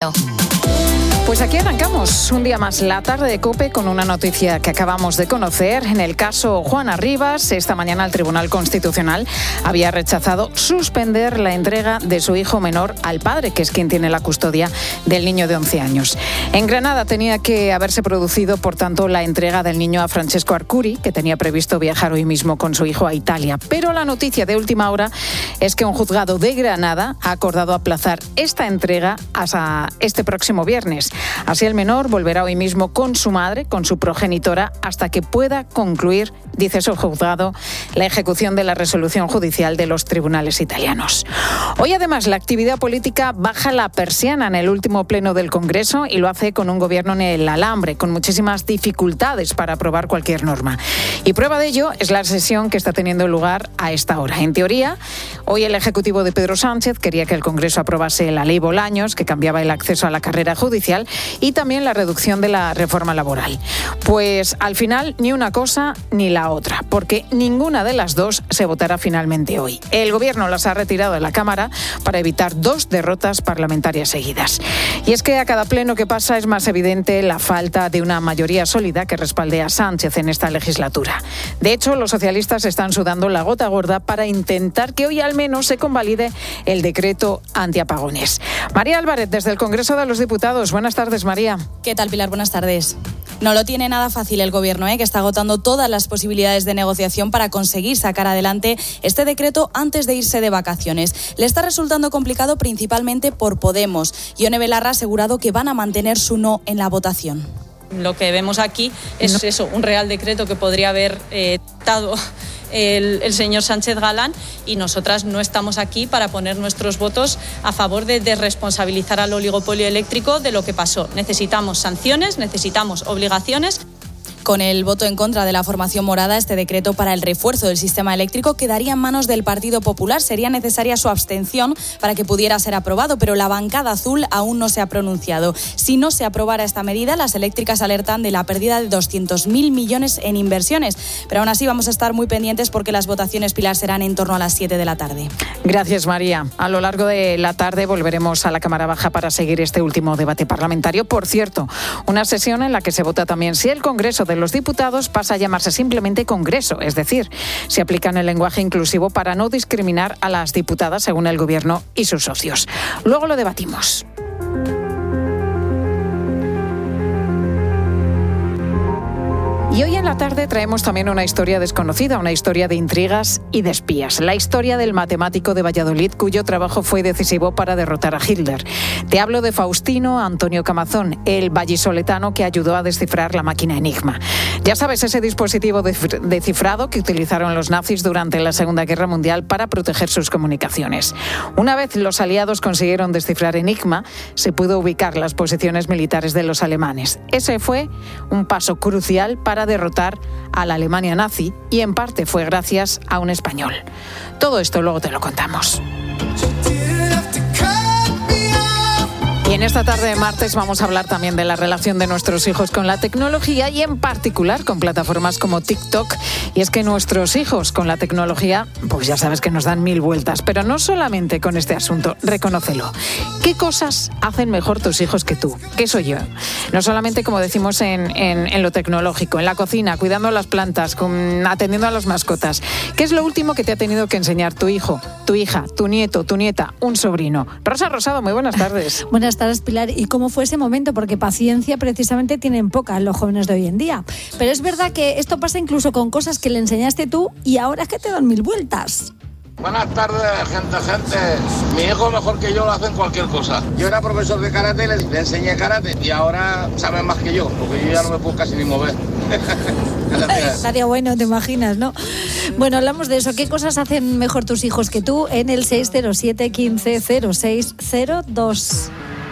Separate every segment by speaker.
Speaker 1: Pues aquí arrancamos un día más la tarde de COPE con una noticia que acabamos de conocer. En el caso Juana Rivas, esta mañana el Tribunal Constitucional había rechazado suspender la entrega de su hijo menor al padre, que es quien tiene la custodia del niño de 11 años. En Granada tenía que haberse producido, por tanto, la entrega del niño a Francesco Arcuri, que tenía previsto viajar hoy mismo con su hijo a Italia. Pero la noticia de última hora es que un juzgado de Granada ha acordado aplazar esta entrega hasta este próximo viernes. Así el menor volverá hoy mismo con su madre, con su progenitora, hasta que pueda concluir, dice su juzgado, la ejecución de la resolución judicial de los tribunales italianos. Hoy además la actividad política baja la persiana en el último pleno del Congreso y lo hace con un gobierno en el alambre, con muchísimas dificultades para aprobar cualquier norma. Y prueba de ello es la sesión que está teniendo lugar a esta hora. En teoría, hoy el Ejecutivo de Pedro Sánchez quería que el Congreso aprobase la ley Bolaños, que cambiaba el acceso a la carrera judicial, y también la reducción de la reforma laboral. Pues al final ni una cosa ni la otra, porque ninguna de las dos se votará finalmente hoy. El Gobierno las ha retirado de la Cámara para evitar 2 derrotas parlamentarias seguidas. Y es que a cada pleno que pasa es más evidente la falta de una mayoría sólida que respalde a Sánchez en esta legislatura. De hecho, los socialistas están sudando la gota gorda para intentar que hoy al menos se convalide el decreto antiapagones. María Álvarez, desde el Congreso de los Diputados. Buenas tardes, María.
Speaker 2: ¿Qué tal, Pilar? Buenas tardes. No lo tiene nada fácil el Gobierno, que está agotando todas las posibilidades de negociación para conseguir sacar adelante este decreto antes de irse de vacaciones. Le está resultando complicado principalmente por Podemos. Ione Belarra ha asegurado que van a mantener su no en la votación.
Speaker 3: Lo que vemos aquí es un real decreto que podría haber dado el señor Sánchez Galán, y nosotras no estamos aquí para poner nuestros votos a favor de desresponsabilizar al oligopolio eléctrico de lo que pasó. Necesitamos sanciones, necesitamos obligaciones.
Speaker 2: Con el voto en contra de la formación morada, este decreto para el refuerzo del sistema eléctrico quedaría en manos del Partido Popular. Sería necesaria su abstención para que pudiera ser aprobado, pero la bancada azul aún no se ha pronunciado. Si no se aprobara esta medida, las eléctricas alertan de la pérdida de 200.000 millones en inversiones. Pero aún así vamos a estar muy pendientes porque las votaciones, Pilar, serán en torno a las 7 de la tarde.
Speaker 1: Gracias, María. A lo largo de la tarde volveremos a la Cámara Baja para seguir este último debate parlamentario. Por cierto, una sesión en la que se vota también si el Congreso de los Diputados pasa a llamarse simplemente Congreso, es decir, se aplica en el lenguaje inclusivo para no discriminar a las diputadas según el Gobierno y sus socios. Luego lo debatimos. Y hoy en la tarde traemos también una historia desconocida, una historia de intrigas y de espías. La historia del matemático de Valladolid cuyo trabajo fue decisivo para derrotar a Hitler. Te hablo de Faustino Antonio Camazón, el vallisoletano que ayudó a descifrar la máquina Enigma. Ya sabes, ese dispositivo de cifrado que utilizaron los nazis durante la Segunda Guerra Mundial para proteger sus comunicaciones. Una vez los aliados consiguieron descifrar Enigma, se pudo ubicar las posiciones militares de los alemanes. Ese fue un paso crucial para derrotar a la Alemania nazi, y en parte fue gracias a un español. Todo esto luego te lo contamos. Y en esta tarde de martes vamos a hablar también de la relación de nuestros hijos con la tecnología y en particular con plataformas como TikTok. Y es que nuestros hijos con la tecnología, pues ya sabes que nos dan 1000 vueltas, pero no solamente con este asunto, reconócelo. ¿Qué cosas hacen mejor tus hijos que tú? ¿Qué soy yo? No solamente, como decimos, en lo tecnológico, en la cocina, cuidando a las plantas, atendiendo a las mascotas. ¿Qué es lo último que te ha tenido que enseñar tu hijo, tu hija, tu nieto, tu nieta, un sobrino? Rosa Rosado, muy buenas tardes.
Speaker 4: Buenas tardes, Pilar. ¿Y cómo fue ese momento? Porque paciencia precisamente tienen poca los jóvenes de hoy en día. Pero es verdad que esto pasa incluso con cosas que le enseñaste tú y ahora es que te dan 1000 vueltas.
Speaker 5: Buenas tardes, gente. Mi hijo mejor que yo lo hace en cualquier cosa. Yo era profesor de karate, le enseñé karate y ahora saben más que yo, porque yo ya no me puedo casi ni mover.
Speaker 4: Estaría bueno, te imaginas, ¿no? Bueno, hablamos de eso. ¿Qué cosas hacen mejor tus hijos que tú? En el 607 15 06 02.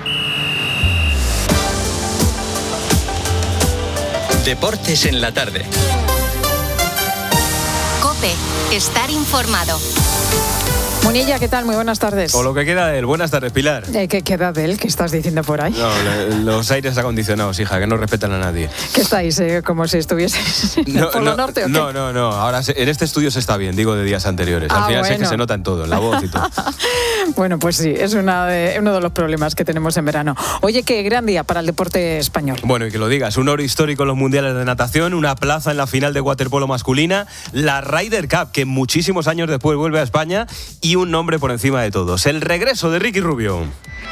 Speaker 6: Deportes en la tarde.
Speaker 7: COPE. Estar informado.
Speaker 1: Munilla, ¿qué tal? Muy buenas tardes.
Speaker 7: O lo que queda de él. Buenas tardes, Pilar.
Speaker 1: ¿Qué queda de él? ¿Qué estás diciendo por ahí?
Speaker 7: No, los aires acondicionados, hija, que no respetan a nadie.
Speaker 1: ¿Qué estáis? ¿Como si estuvieseis en el Polo Norte o qué?
Speaker 7: No. Ahora en este estudio se está bien, digo de días anteriores. Al final sé que se nota en todo, en la voz y todo.
Speaker 1: Bueno, pues sí, es uno de los problemas que tenemos en verano. Oye, qué gran día para el deporte español.
Speaker 7: Bueno, y que lo digas, un oro histórico en los mundiales de natación, una plaza en la final de waterpolo masculina, la Ryder Cup, que muchísimos años después vuelve a España, y un nombre por encima de todos, el regreso de Ricky Rubio.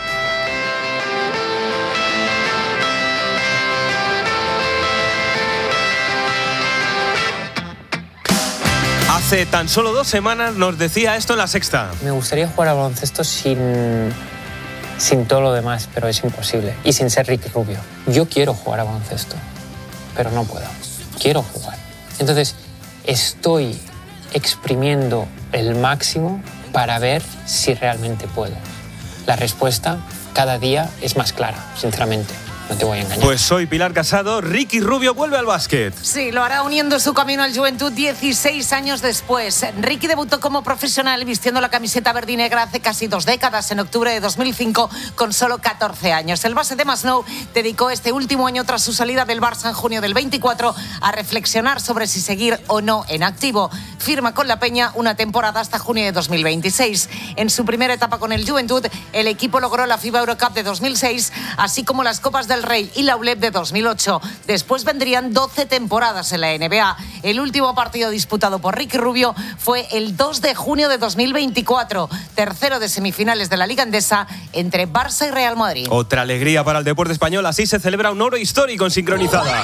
Speaker 7: Hace tan solo 2 semanas nos decía esto en La Sexta.
Speaker 8: Me gustaría jugar al baloncesto sin todo lo demás, pero es imposible. Y sin ser Ricky Rubio. Yo quiero jugar al baloncesto, pero no puedo. Quiero jugar. Entonces, estoy exprimiendo el máximo para ver si realmente puedo. La respuesta cada día es más clara, sinceramente. No te voy a engañar.
Speaker 7: Pues soy Pilar Casado, Ricky Rubio vuelve al básquet.
Speaker 9: Sí, lo hará uniendo su camino al Juventud 16 años después. Ricky debutó como profesional vistiendo la camiseta verde y negra hace casi 2 décadas, en octubre de 2005, con solo 14 años. El base de Masnou dedicó este último año, tras su salida del Barça en junio del 24, a reflexionar sobre si seguir o no en activo. Firma con la Peña una temporada hasta junio de 2026. En su primera etapa con el Juventud, el equipo logró la FIBA Eurocup de 2006, así como las Copas del Rey y la ULEP de 2008. Después vendrían 12 temporadas en la NBA. El último partido disputado por Ricky Rubio fue el 2 de junio de 2024, tercero de semifinales de la Liga Endesa entre Barça y Real Madrid.
Speaker 7: Otra alegría para el deporte español, así se celebra un oro histórico en Sincronizada.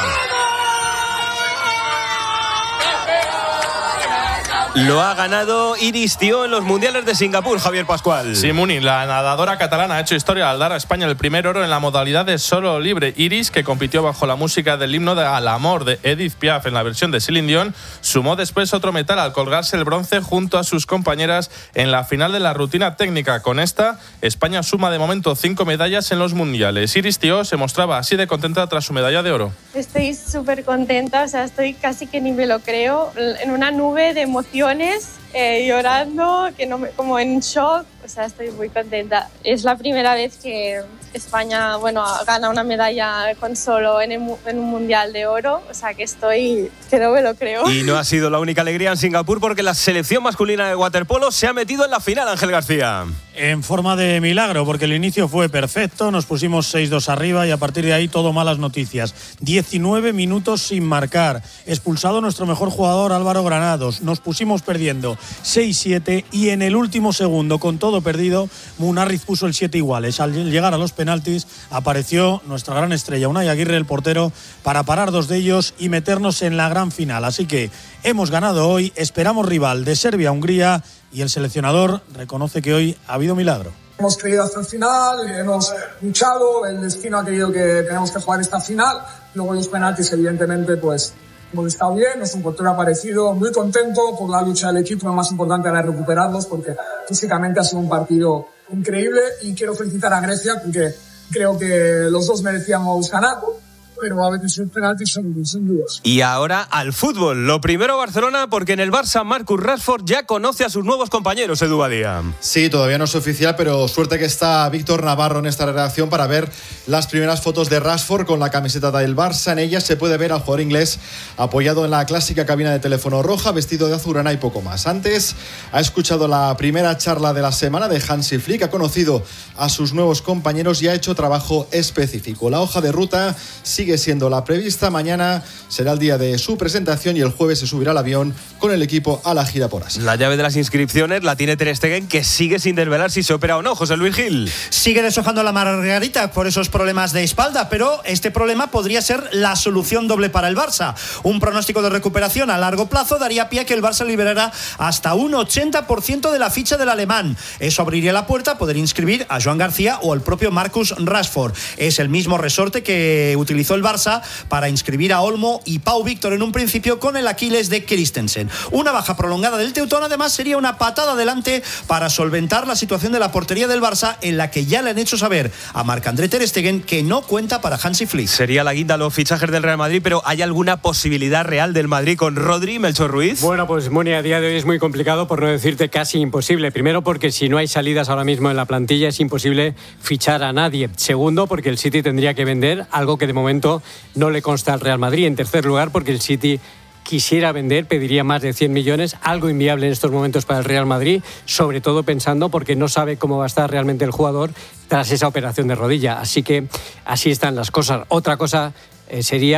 Speaker 7: Lo ha ganado Iris Tió en los mundiales de Singapur, Javier Pascual.
Speaker 10: Sí, Muni, la nadadora catalana ha hecho historia al dar a España el primer oro en la modalidad de solo libre. Iris, que compitió bajo la música del himno de Al Amor de Edith Piaf en la versión de Celine Dion, sumó después otro metal al colgarse el bronce junto a sus compañeras en la final de la rutina técnica. Con esta, España suma de momento 5 medallas en los mundiales. Iris Tió se mostraba así de contenta tras su medalla de oro.
Speaker 11: Estoy súper contenta, o sea, estoy casi que ni me lo creo, en una nube de emociones, llorando, como en shock, o sea, estoy muy contenta. Es la primera vez que España, gana una medalla con solo en un mundial de oro, o sea, que no me lo creo.
Speaker 7: Y no ha sido la única alegría en Singapur, porque la selección masculina de waterpolo se ha metido en la final, Ángel García.
Speaker 12: En forma de milagro, porque el inicio fue perfecto, nos pusimos 6-2 arriba y a partir de ahí todo malas noticias. 19 minutos sin marcar, expulsado nuestro mejor jugador Álvaro Granados, nos pusimos perdiendo 6-7 y en el último segundo, con todo perdido, Munarriz puso el 7 iguales. Al llegar a los penaltis apareció nuestra gran estrella Unai Aguirre, el portero, para parar 2 de ellos y meternos en la gran final. Así que hemos ganado hoy, esperamos rival de Serbia-Hungría y el seleccionador reconoce que hoy ha habido milagro.
Speaker 13: Hemos creído hasta el final, hemos luchado, el destino ha querido que tenemos que jugar esta final. Luego los penaltis, evidentemente, pues hemos estado bien, nuestro portero ha aparecido, muy contento por la lucha del equipo. Lo más importante era recuperarlos, porque físicamente ha sido un partido increíble y quiero felicitar a Grecia porque creo que los dos merecíamos ganar, pero a veces los penaltis son dudas.
Speaker 7: Y ahora al fútbol. Lo primero Barcelona, porque en el Barça Marcus Rashford ya conoce a sus nuevos compañeros, Edu Badía.
Speaker 14: Sí, todavía no es oficial, pero suerte que está Víctor Navarro en esta redacción para ver las primeras fotos de Rashford con la camiseta del Barça. En ellas se puede ver al jugador inglés apoyado en la clásica cabina de teléfono roja, vestido de azulgrana y poco más. Antes ha escuchado la primera charla de la semana de Hansi Flick, ha conocido a sus nuevos compañeros y ha hecho trabajo específico. La hoja de ruta sigue siendo la prevista. Mañana será el día de su presentación y el jueves se subirá al avión con el equipo a la gira por Asia.
Speaker 7: La llave de las inscripciones la tiene Ter Stegen, que sigue sin desvelar si se opera o no. José Luis Gil.
Speaker 15: Sigue deshojando la margarita por esos problemas de espalda, pero este problema podría ser la solución doble para el Barça. Un pronóstico de recuperación a largo plazo daría pie a que el Barça liberara hasta un 80% de la ficha del alemán. Eso abriría la puerta a poder inscribir a Joan García o al propio Marcus Rashford. Es el mismo resorte que utilizó utilizó el Barça para inscribir a Olmo y Pau Víctor en un principio con el Aquiles de Christensen. Una baja prolongada del teutón además sería una patada adelante para solventar la situación de la portería del Barça, en la que ya le han hecho saber a Marc-André ter Stegen que no cuenta para Hansi Flick.
Speaker 7: Sería la guinda los fichajes del Real Madrid, pero ¿hay alguna posibilidad real del Madrid con Rodri, Melchor Ruiz?
Speaker 16: Bueno, pues Moni, a día de hoy es muy complicado, por no decirte casi imposible. Primero, porque si no hay salidas ahora mismo en la plantilla es imposible fichar a nadie. Segundo, porque el City tendría que vender, algo que de momento no le consta al Real Madrid. En tercer lugar, porque el City quisiera vender, pediría más de 100 millones, algo inviable en estos momentos para el Real Madrid, sobre todo pensando porque no sabe cómo va a estar realmente el jugador tras esa operación de rodilla. Así que así están las cosas. Otra cosa sería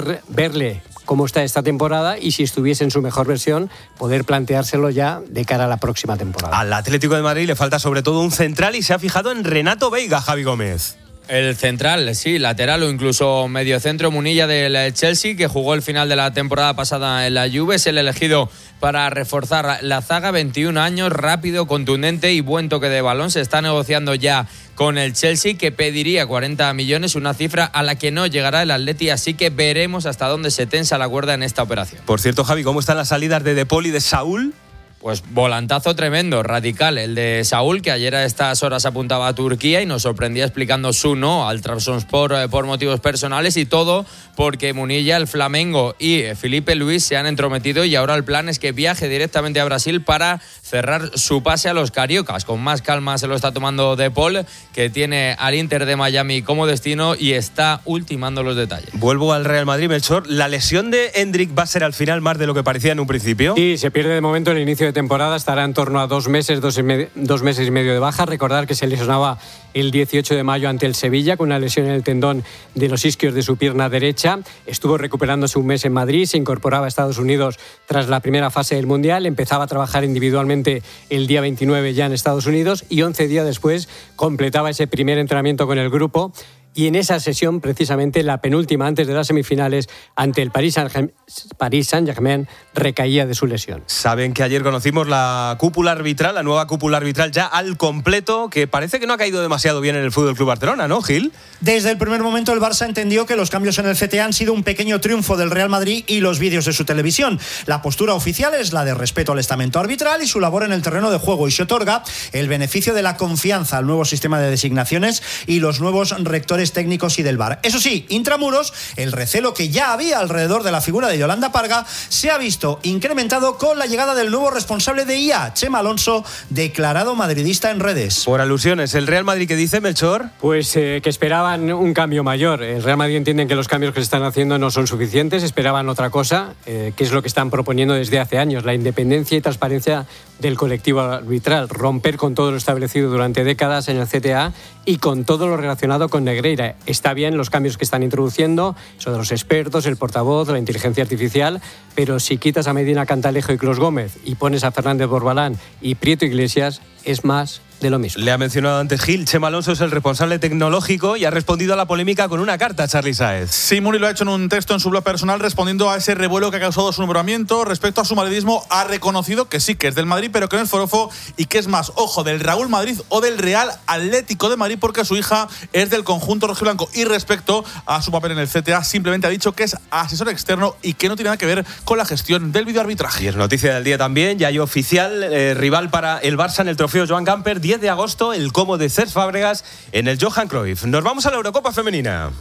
Speaker 16: verle cómo está esta temporada y, si estuviese en su mejor versión, poder planteárselo ya de cara a la próxima temporada.
Speaker 7: Al Atlético de Madrid le falta sobre todo un central y se ha fijado en Renato Veiga, Javi Gómez.
Speaker 17: El central, sí, lateral o incluso mediocentro, Munilla del Chelsea, que jugó el final de la temporada pasada en la Juve, es el elegido para reforzar la zaga. 21 años, rápido, contundente y buen toque de balón. Se está negociando ya con el Chelsea, que pediría 40 millones, una cifra a la que no llegará el Atleti, así que veremos hasta dónde se tensa la cuerda en esta operación.
Speaker 7: Por cierto, Javi, ¿cómo están las salidas de Paul y de Saúl?
Speaker 17: Pues volantazo tremendo, radical, el de Saúl, que ayer a estas horas apuntaba a Turquía y nos sorprendía explicando su no al Trabzonspor por motivos personales, y todo porque Munilla, el Flamengo y Felipe Luis se han entrometido, y ahora el plan es que viaje directamente a Brasil para cerrar su pase a los cariocas. Con más calma se lo está tomando De Paul, que tiene al Inter de Miami como destino y está ultimando los detalles.
Speaker 7: Vuelvo al Real Madrid, Melchor. ¿La lesión de Endrick va a ser al final más de lo que parecía en un principio?
Speaker 16: Sí, se pierde de momento el inicio de temporada, estará en torno a 2 meses, 2 meses y medio de baja. Recordar que se lesionaba el 18 de mayo ante el Sevilla con una lesión en el tendón de los isquios de su pierna derecha. Estuvo recuperándose un mes en Madrid, se incorporaba a Estados Unidos tras la primera fase del Mundial, empezaba a trabajar individualmente el día 29 ya en Estados Unidos y 11 días después completaba ese primer entrenamiento con el grupo. Y en esa sesión, precisamente la penúltima antes de las semifinales ante el Paris Saint-Germain, recaía de su lesión.
Speaker 7: Saben que ayer conocimos la cúpula arbitral, la nueva cúpula arbitral ya al completo, que parece que no ha caído demasiado bien en el Fútbol Club Barcelona, ¿no, Gil?
Speaker 15: Desde el primer momento el Barça entendió que los cambios en el CTA han sido un pequeño triunfo del Real Madrid y los vídeos de su televisión. La postura oficial es la de respeto al estamento arbitral y su labor en el terreno de juego, y se otorga el beneficio de la confianza al nuevo sistema de designaciones y los nuevos rectores técnicos y del VAR. Eso sí, intramuros, el recelo que ya había alrededor de la figura de Yolanda Parga se ha visto incrementado con la llegada del nuevo responsable de IA, Chema Alonso, declarado madridista en redes.
Speaker 7: Por alusiones, ¿el Real Madrid qué dice, Melchor?
Speaker 16: Pues que esperaban un cambio mayor. El Real Madrid entienden que los cambios que se están haciendo no son suficientes, esperaban otra cosa, que es lo que están proponiendo desde hace años, la independencia y transparencia del colectivo arbitral, romper con todo lo establecido durante décadas en el CTA y con todo lo relacionado con Negreira. Está bien los cambios que están introduciendo, eso de los expertos, el portavoz, la inteligencia artificial, pero si quitas a Medina Cantalejo y Clos Gómez y pones a Fernández Borbalán y Prieto Iglesias, es más de lo mismo.
Speaker 7: Le ha mencionado antes Gil, Chema Alonso es el responsable tecnológico y ha respondido a la polémica con una carta, Charly Sáez.
Speaker 10: Sí, Muri lo ha hecho en un texto en su blog personal respondiendo a ese revuelo que ha causado su nombramiento. Respecto a su madridismo, ha reconocido que sí, que es del Madrid, pero que no es forofo y que es más, ojo, del Raúl Madrid o del Real Atlético de Madrid, porque su hija es del conjunto rojiblanco. Y respecto a su papel en el CTA, simplemente ha dicho que es asesor externo y que no tiene nada que ver con la gestión del videoarbitraje.
Speaker 7: Y es noticia del día también, ya hay oficial rival para el Barça en el trofeo Joan Gamper, 10 de agosto, el Como de Cesc Fábregas en el Johan Cruyff. Nos vamos a la Eurocopa Femenina.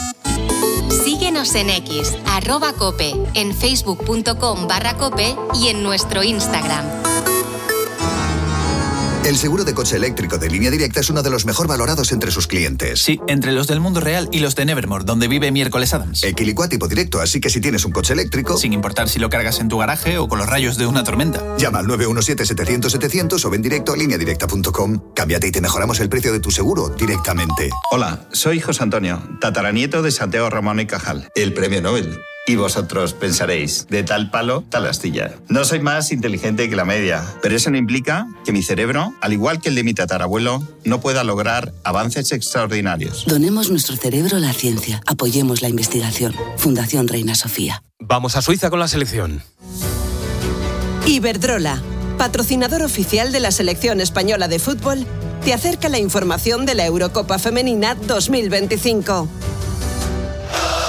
Speaker 18: Síguenos en X, @cope, en facebook.com/cope y en nuestro Instagram.
Speaker 19: El seguro de coche eléctrico de Línea Directa es uno de los mejor valorados entre sus clientes.
Speaker 20: Sí, entre los del mundo real y los de Nevermore, donde vive Miércoles Adams.
Speaker 19: Equilicua tipo directo, así que si tienes un coche eléctrico...
Speaker 20: Sin importar si lo cargas en tu garaje o con los rayos de una tormenta.
Speaker 19: Llama al 917-700-700 o ven directo a lineadirecta.com. Cámbiate y te mejoramos el precio de tu seguro directamente.
Speaker 21: Hola, soy José Antonio, tataranieto de Santiago Ramón y Cajal, el premio Nobel. Y vosotros pensaréis, de tal palo, tal astilla. No soy más inteligente que la media, pero eso no implica que mi cerebro, al igual que el de mi tatarabuelo, no pueda lograr avances extraordinarios.
Speaker 22: Donemos nuestro cerebro a la ciencia. Apoyemos la investigación. Fundación Reina Sofía.
Speaker 7: Vamos a Suiza con la selección.
Speaker 23: Iberdrola, patrocinador oficial de la selección española de fútbol, te acerca la información de la Eurocopa Femenina 2025.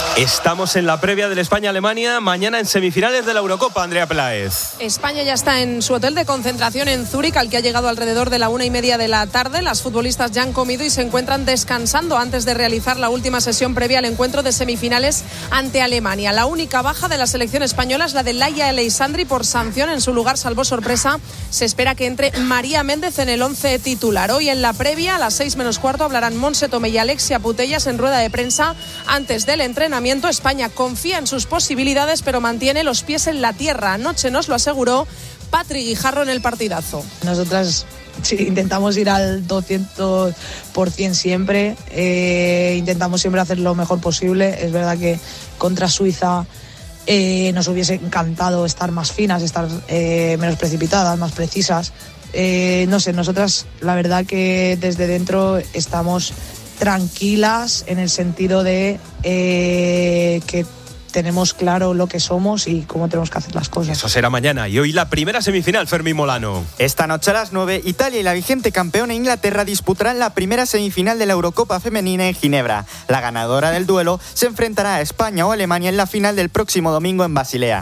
Speaker 7: Estamos en la previa del España-Alemania, mañana en semifinales de la Eurocopa, Andrea Peláez.
Speaker 2: España ya está en su hotel de concentración en Zúrich, al que ha llegado alrededor de la 1:30 de la tarde. Las futbolistas ya han comido y se encuentran descansando antes de realizar la última sesión previa al encuentro de semifinales ante Alemania. La única baja de la selección española es la de Laia Aleixandri por sanción. En su lugar, salvo sorpresa, se espera que entre María Méndez en el 11 titular. Hoy en la previa, a las 6 menos cuarto, hablarán Montse Tomé y Alexia Putellas en rueda de prensa antes del entrenamiento. España confía en sus posibilidades, pero mantiene los pies en la tierra. Anoche nos lo aseguró Patri Guijarro en el partidazo.
Speaker 3: Nosotras sí, intentamos ir al 200% siempre, intentamos siempre hacer lo mejor posible. Es verdad que contra Suiza nos hubiese encantado estar más finas, estar menos precipitadas, más precisas. No sé, nosotras la verdad que desde dentro estamos tranquilas en el sentido de que tenemos claro lo que somos y cómo tenemos que hacer las cosas.
Speaker 7: Eso será mañana. Y hoy la primera semifinal, Fermín Molano.
Speaker 5: Esta noche a las 9, Italia y la vigente campeona Inglaterra disputarán la primera semifinal de la Eurocopa femenina en Ginebra. La ganadora del duelo se enfrentará a España o Alemania en la final del próximo domingo en Basilea.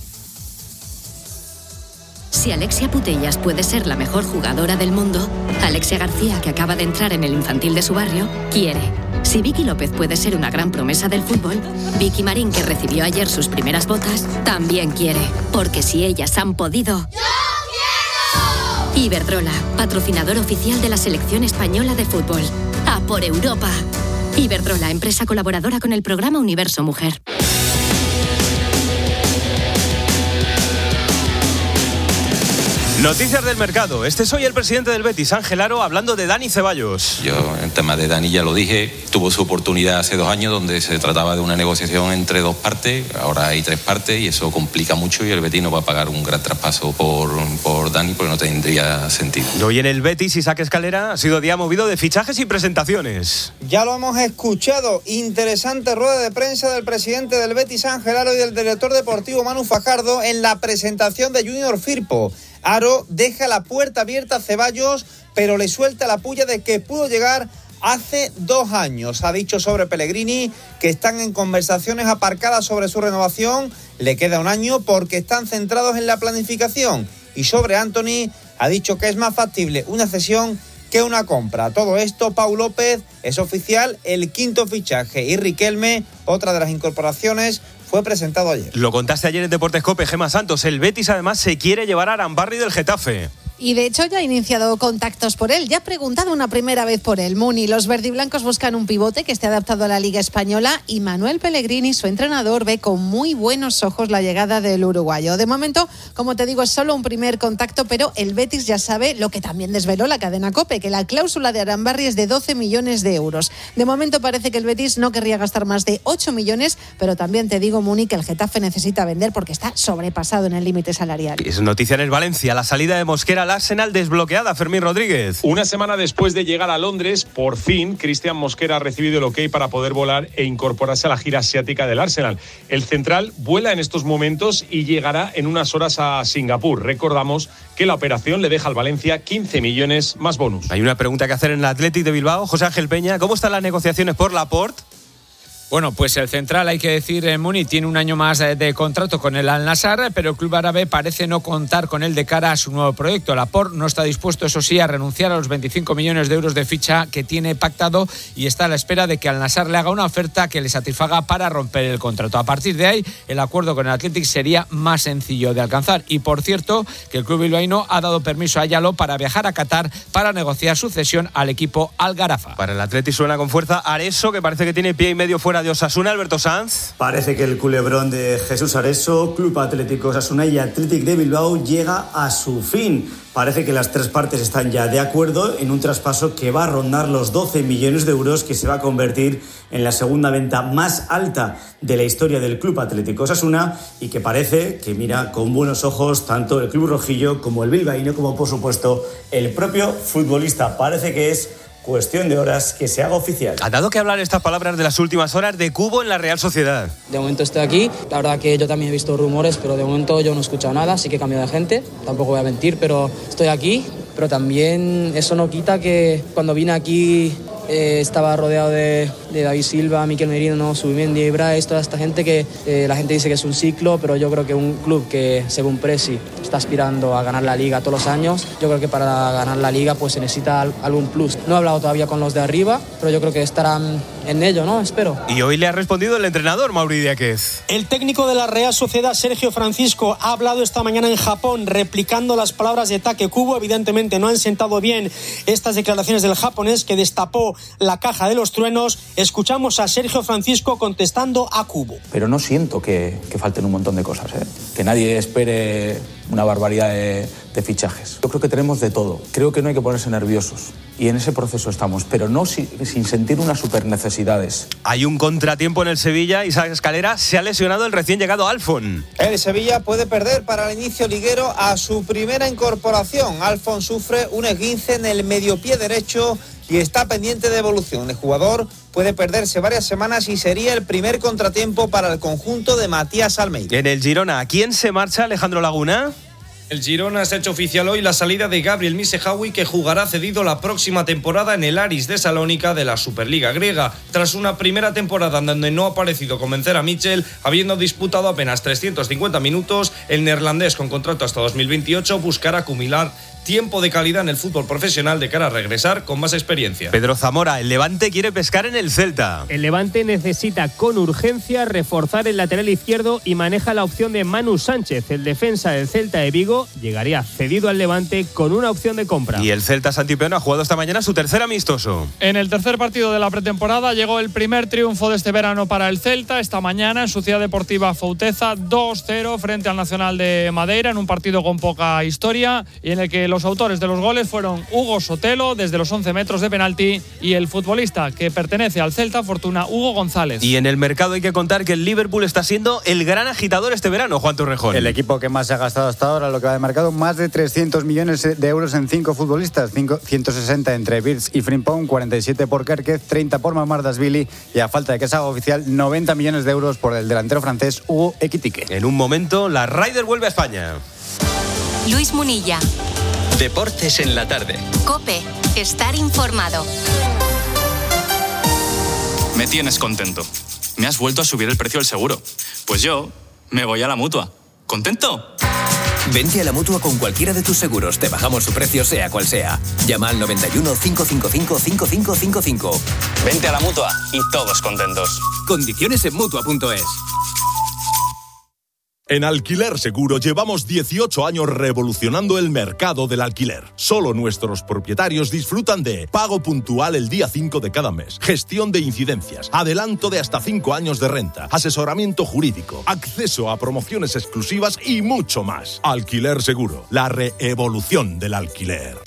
Speaker 24: Si Alexia Putellas puede ser la mejor jugadora del mundo, Alexia García, que acaba de entrar en el infantil de su barrio, quiere. Si Vicky López puede ser una gran promesa del fútbol, Vicky Marín, que recibió ayer sus primeras botas, también quiere. Porque si ellas han podido... ¡Yo quiero! Iberdrola, patrocinador oficial de la selección española de fútbol. ¡A por Europa! Iberdrola, empresa colaboradora con el programa Universo Mujer.
Speaker 7: Noticias del mercado. Este es hoy el presidente del Betis, Ángel Aro, hablando de Dani Ceballos.
Speaker 25: Yo, en el tema de Dani, ya lo dije, tuvo su oportunidad hace 2 años donde se trataba de una negociación entre 2 partes, ahora hay 3 partes y eso complica mucho y el Betis no va a pagar un gran traspaso por Dani porque no tendría sentido.
Speaker 7: Y hoy en el Betis, Isaac Escalera, ha sido día movido de fichajes y presentaciones.
Speaker 26: Ya lo hemos escuchado, interesante rueda de prensa del presidente del Betis, Ángel Aro, y del director deportivo Manu Fajardo en la presentación de Junior Firpo. Aro deja la puerta abierta a Ceballos, pero le suelta la puya de que pudo llegar hace 2 años. Ha dicho sobre Pellegrini que están en conversaciones aparcadas sobre su renovación. Le queda 1 año porque están centrados en la planificación. Y sobre Anthony ha dicho que es más factible una cesión que una compra. Todo esto, Pau López, es oficial el 5º fichaje. Y Riquelme, otra de las incorporaciones, fue presentado ayer.
Speaker 7: Lo contaste ayer en Deportes COPE, Gemma Santos. El Betis además se quiere llevar a Arambarri del Getafe.
Speaker 4: Y de hecho ya ha iniciado contactos por él, ya ha preguntado una primera vez por él. Muni, los verdiblancos buscan un pivote que esté adaptado a la Liga Española y Manuel Pellegrini, su entrenador, ve con muy buenos ojos la llegada del uruguayo. De momento, como te digo, es solo un primer contacto, pero el Betis ya sabe lo que también desveló la cadena COPE, que la cláusula de Arambarri es de 12 millones de euros. De momento parece que el Betis no querría gastar más de 8 millones, pero también te digo, Muni, que el Getafe necesita vender porque está sobrepasado en el límite salarial.
Speaker 7: Es noticia en el Valencia, la salida de Mosquera al Arsenal desbloqueada, Fermín Rodríguez.
Speaker 27: Una semana después de llegar a Londres, por fin, Cristian Mosquera ha recibido el ok para poder volar e incorporarse a la gira asiática del Arsenal. El central vuela en estos momentos y llegará en unas horas a Singapur. Recordamos que la operación le deja al Valencia 15 millones más bonus.
Speaker 7: Hay una pregunta que hacer en el Athletic de Bilbao. José Ángel Peña, ¿cómo están las negociaciones por Laporte?
Speaker 28: Bueno, pues el central, hay que decir, Muni, tiene 1 año más de contrato con el Al-Nassr, pero el club árabe parece no contar con él de cara a su nuevo proyecto. Laporte no está dispuesto, eso sí, a renunciar a los 25 millones de euros de ficha que tiene pactado y está a la espera de que Al-Nassr le haga una oferta que le satisfaga para romper el contrato. A partir de ahí, el acuerdo con el Athletic sería más sencillo de alcanzar. Y, por cierto, que el club bilbaíno ha dado permiso a Ayalo para viajar a Qatar para negociar su cesión al equipo Al-Gharafa.
Speaker 7: Para el Athletic suena con fuerza Areso, que parece que tiene pie y medio fuera de Osasuna. Alberto Sanz.
Speaker 29: Parece que el culebrón de Jesús Areso, Club Atlético Osasuna y Athletic de Bilbao llega a su fin. Parece que las 3 partes están ya de acuerdo en un traspaso que va a rondar los 12 millones de euros, que se va a convertir en la segunda venta más alta de la historia del Club Atlético Osasuna y que parece que mira con buenos ojos tanto el club rojillo como el bilbaíno, como por supuesto el propio futbolista. Parece que es cuestión de horas que se haga oficial.
Speaker 7: Ha dado que hablar estas palabras de las últimas horas de Cubo en la Real Sociedad.
Speaker 30: De momento estoy aquí, la verdad que yo también he visto rumores, pero de momento yo no he escuchado nada, sí que he cambiado de gente, tampoco voy a mentir, pero estoy aquí, pero también eso no quita que cuando vine aquí estaba rodeado de David Silva, Mikel Merino, Zubimendi, Brais, toda esta gente que la gente dice que es un ciclo, pero yo creo que un club que, según Presi, está aspirando a ganar la Liga todos los años, yo creo que para ganar la Liga pues se necesita algún plus. No he hablado todavía con los de arriba, pero yo creo que estarán en ello, ¿no? Espero.
Speaker 7: Y hoy le ha respondido el entrenador, Mauri Díaz.
Speaker 1: El técnico de la Real Sociedad, Sergio Francisco, ha hablado esta mañana en Japón, replicando las palabras de Take Kubo. Evidentemente no han sentado bien estas declaraciones del japonés, que destapó la caja de los truenos. Escuchamos a Sergio Francisco contestando a Kubo.
Speaker 6: Pero no siento que falten un montón de cosas, ¿eh? Que nadie espere una barbaridad de fichajes. Yo creo que tenemos de todo. Creo que no hay que ponerse nerviosos. Y en ese proceso estamos, pero no sin sentir unas super necesidades.
Speaker 7: Hay un contratiempo en el Sevilla. Isaac Escalera, se ha lesionado el recién llegado Alfon.
Speaker 26: El Sevilla puede perder para el inicio liguero a su primera incorporación. Alfon sufre un esguince en el mediopié derecho y está pendiente de evolución. El jugador puede perderse varias semanas y sería el primer contratiempo para el conjunto de Matías Almeida.
Speaker 7: En el Girona, ¿a quién se marcha, Alejandro Laguna?
Speaker 8: El Girona se ha hecho oficial hoy la salida de Gabriel Misehawi, que jugará cedido la próxima temporada en el Aris de Salónica de la Superliga griega. Tras una primera temporada en donde no ha parecido convencer a Michel, habiendo disputado apenas 350 minutos, el neerlandés, con contrato hasta 2028, buscará acumular tiempo de calidad en el fútbol profesional de cara a regresar con más experiencia.
Speaker 7: Pedro Zamora, el Levante quiere pescar en el Celta.
Speaker 9: El Levante necesita con urgencia reforzar el lateral izquierdo y maneja la opción de Manu Sánchez. El defensa del Celta de Vigo llegaría cedido al Levante con una opción de compra.
Speaker 7: Y el Celta Santipeón ha jugado esta mañana su tercer amistoso.
Speaker 11: En el tercer partido de la pretemporada llegó el primer triunfo de este verano para el Celta. Esta mañana en su ciudad deportiva Fouteza, 2-0 frente al Nacional de Madeira, en un partido con poca historia y en el que los autores de los goles fueron Hugo Sotelo desde los 11 metros de penalti y el futbolista que pertenece al Celta, Fortuna, Hugo González.
Speaker 7: Y en el mercado hay que contar que el Liverpool está siendo el gran agitador este verano, Juan Torrejón.
Speaker 12: El equipo que más se ha gastado hasta ahora, lo que va de mercado, más de 300 millones de euros en 5 futbolistas, 160 entre Wirtz y Frimpong, 47 por Kerkez, 30 por Mamardashvili y, a falta de que se haga oficial, 90 millones de euros por el delantero francés Hugo Ekitike.
Speaker 7: En un momento, la Ryder vuelve a España.
Speaker 18: Luis Munilla.
Speaker 13: Deportes en la tarde.
Speaker 18: COPE. Estar informado.
Speaker 13: Me tienes contento. Me has vuelto a subir el precio del seguro. Pues yo me voy a la Mutua. ¿Contento?
Speaker 14: Vente a la Mutua con cualquiera de tus seguros. Te bajamos su precio, sea cual sea. Llama al 91 555 5555.
Speaker 13: Vente a la Mutua y todos contentos.
Speaker 14: Condiciones en Mutua.es.
Speaker 15: En Alquiler Seguro llevamos 18 años revolucionando el mercado del alquiler. Solo nuestros propietarios disfrutan de pago puntual el día 5 de cada mes, gestión de incidencias, adelanto de hasta 5 años de renta, asesoramiento jurídico, acceso a promociones exclusivas y mucho más. Alquiler Seguro, la reevolución del alquiler.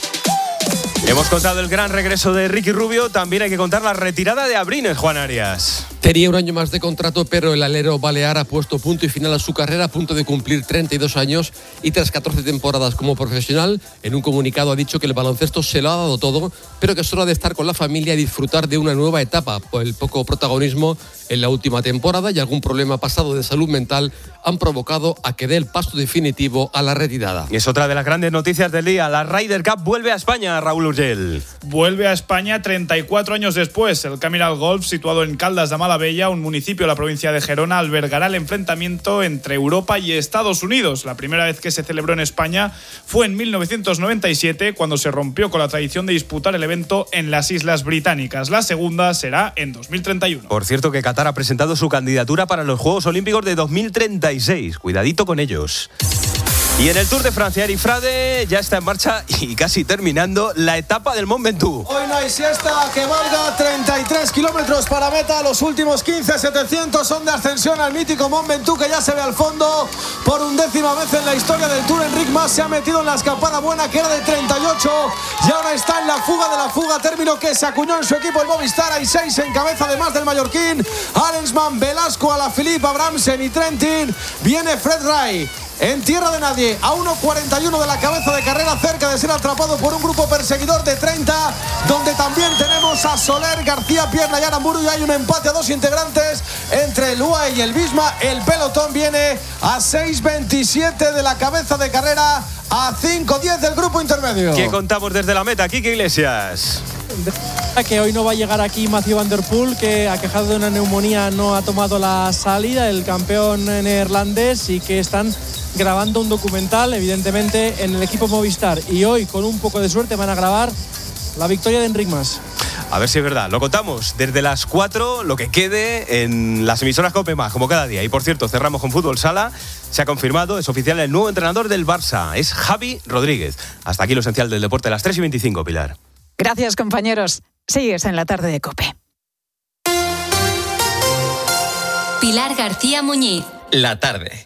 Speaker 7: Hemos contado el gran regreso de Ricky Rubio, también hay que contar la retirada de Abrines, Juan Arias.
Speaker 17: Tenía un año más de contrato, pero el alero balear ha puesto punto y final a su carrera, a punto de cumplir 32 años y tras 14 temporadas como profesional. En un comunicado ha dicho que el baloncesto se lo ha dado todo, pero que es hora de estar con la familia y disfrutar de una nueva etapa. Por el poco protagonismo en la última temporada y algún problema pasado de salud mental han provocado a que dé el paso definitivo a la retirada.
Speaker 7: Y es otra de las grandes noticias del día. La Ryder Cup vuelve a España, Raúl Urgell.
Speaker 31: Vuelve a España 34 años después. El Caminal Golf, situado en Caldas de Malavella, un municipio de la provincia de Gerona, albergará el enfrentamiento entre Europa y Estados Unidos. La primera vez que se celebró en España fue en 1997, cuando se rompió con la tradición de disputar el evento en las Islas Británicas. La segunda será en 2031.
Speaker 7: Por cierto, que Qatar ha presentado su candidatura para los Juegos Olímpicos de 2036. Cuidadito con ellos. Y en el Tour de Francia, Eric Frade ya está en marcha y casi terminando la etapa del Mont Ventoux.
Speaker 32: Hoy no hay siesta que valga. 33 kilómetros para meta. Los últimos 15-700 son de ascensión al mítico Mont Ventoux, que ya se ve al fondo. Por 11ª vez en la historia del Tour, Enric Mas se ha metido en la escapada buena, que era de 38, y ahora está en la fuga de la fuga. Término que se acuñó en su equipo el Movistar. Hay 6 en cabeza, además del mallorquín Arensman, Velasco, Alaphilippe, Abramsen y Trentin. Viene Fred Rai en tierra de nadie, a 1.41 de la cabeza de carrera, cerca de ser atrapado por un grupo perseguidor de 30, donde también tenemos a Soler, García, Pierna y Aramburu, y hay un empate a 2 integrantes entre el UAE y el Visma. El pelotón viene a 6.27 de la cabeza de carrera, a 5.10 del grupo intermedio.
Speaker 7: ¿Qué contamos desde la meta? Quique Iglesias.
Speaker 2: Que hoy no va a llegar aquí Mathieu Van Der Poel, que aquejado de una neumonía no ha tomado la salida, el campeón neerlandés, y que están grabando un documental, evidentemente, en el equipo Movistar. Y hoy, con un poco de suerte, van a grabar la victoria de Enric Mas.
Speaker 7: A ver si es verdad. Lo contamos desde las 4, lo que quede en las emisoras COPE+, como cada día. Y por cierto, cerramos con Fútbol Sala. Se ha confirmado, es oficial el nuevo entrenador del Barça. Es Javi Rodríguez. Hasta aquí lo esencial del deporte a las 3:25, Pilar.
Speaker 3: Gracias, compañeros. Sigues en la tarde de COPE.
Speaker 18: Pilar García Muñiz.
Speaker 14: La tarde.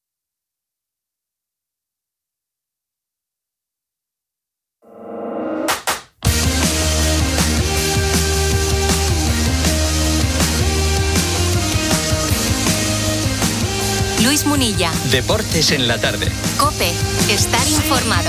Speaker 18: Luis Munilla.
Speaker 14: Deportes en la tarde.
Speaker 18: COPE. Estar informado.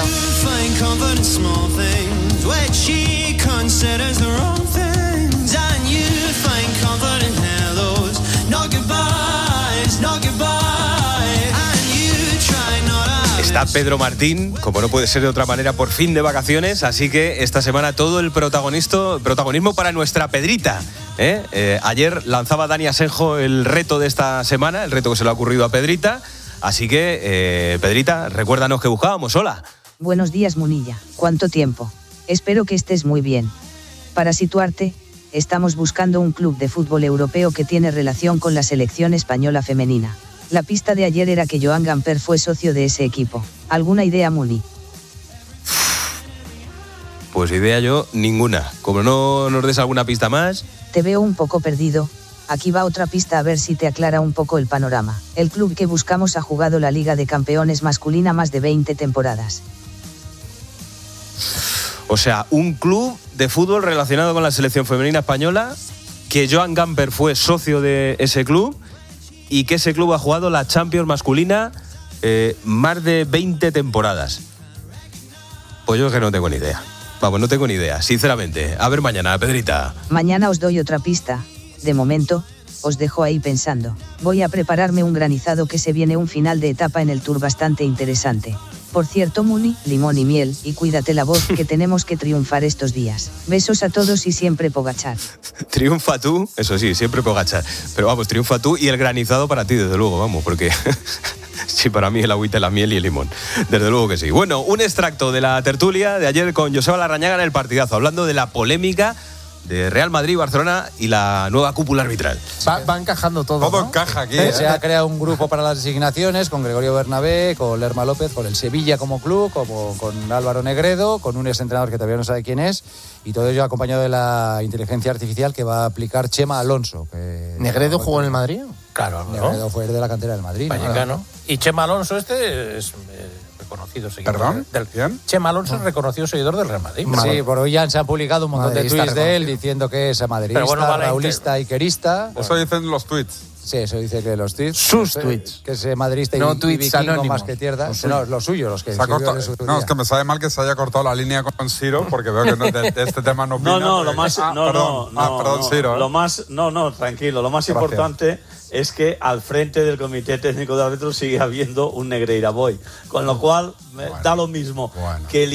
Speaker 7: Está Pedro Martín, como no puede ser de otra manera, por fin de vacaciones, así que esta semana todo el protagonismo para nuestra Pedrita. Ayer lanzaba Dani Asenjo el reto de esta semana, el reto que se le ha ocurrido a Pedrita, así que, Pedrita, recuérdanos que buscábamos. Hola.
Speaker 5: Buenos días, Munilla. ¿Cuánto tiempo? Espero que estés muy bien. Para situarte, estamos buscando un club de fútbol europeo que tiene relación con la selección española femenina. La pista de ayer era que Joan Gamper fue socio de ese equipo. ¿Alguna idea, Muni?
Speaker 7: Pues idea yo, ninguna. Como no nos des alguna pista más.
Speaker 5: Te veo un poco perdido. Aquí va otra pista a ver si te aclara un poco el panorama. El club que buscamos ha jugado la Liga de Campeones masculina más de 20 temporadas.
Speaker 7: O sea, un club de fútbol relacionado con la selección femenina española, que Joan Gamper fue socio de ese club y que ese club ha jugado la Champions masculina más de 20 temporadas. Pues yo es que no tengo ni idea. Vamos, no tengo ni idea, sinceramente. A ver mañana, Pedrita.
Speaker 5: Mañana os doy otra pista. De momento, os dejo ahí pensando. Voy a prepararme un granizado, que se viene un final de etapa en el Tour bastante interesante. Por cierto, Muni, limón y miel, y cuídate la voz, que tenemos que triunfar estos días. Besos a todos y siempre Pogačar.
Speaker 7: Triunfa tú, eso sí, siempre Pogačar. Pero vamos, triunfa tú y el granizado para ti, desde luego, vamos, porque sí, para mí el agüita, la miel y el limón. Desde luego que sí. Bueno, un extracto de la tertulia de ayer con Joseba Larrañaga en el partidazo, hablando de la polémica de Real Madrid, Barcelona y la nueva cúpula arbitral.
Speaker 10: Va encajando todo. Todo, ¿no?
Speaker 16: Encaja aquí.
Speaker 10: Se ha creado un grupo para las designaciones con Gregorio Bernabé, con Lerma López, con el Sevilla como club, como con Álvaro Negredo, con un exentrenador que todavía no sabe quién es, y todo ello acompañado de la inteligencia artificial que va a aplicar Chema Alonso. ¿Negredo jugó en el Madrid? Claro, Negredo fue de la cantera del Madrid.
Speaker 16: Vallecano. Y Chema Alonso es reconocido seguidor. ¿Perdón? ¿Quién? Chema Alonso es reconocido seguidor del Real Madrid.
Speaker 10: Sí, por hoy ya se han publicado un montón de tuits de él diciendo que es madridista, raulista y querista.
Speaker 16: Eso dicen los tuits.
Speaker 10: Sí, eso dice que los tuits.
Speaker 16: Sus tuits.
Speaker 10: Que es madridista
Speaker 16: no
Speaker 10: y vikingo más que tierra. No, los suyos, los que
Speaker 16: no, es que me sabe mal que se haya cortado la línea con Ciro, porque veo que de este tema no opina.
Speaker 19: No, lo más...
Speaker 16: perdón, Ciro.
Speaker 19: Lo más... No, tranquilo. Lo más importante es que al frente del Comité Técnico de Árbitros sigue habiendo un Negreira Boy. Con lo cual, da lo mismo que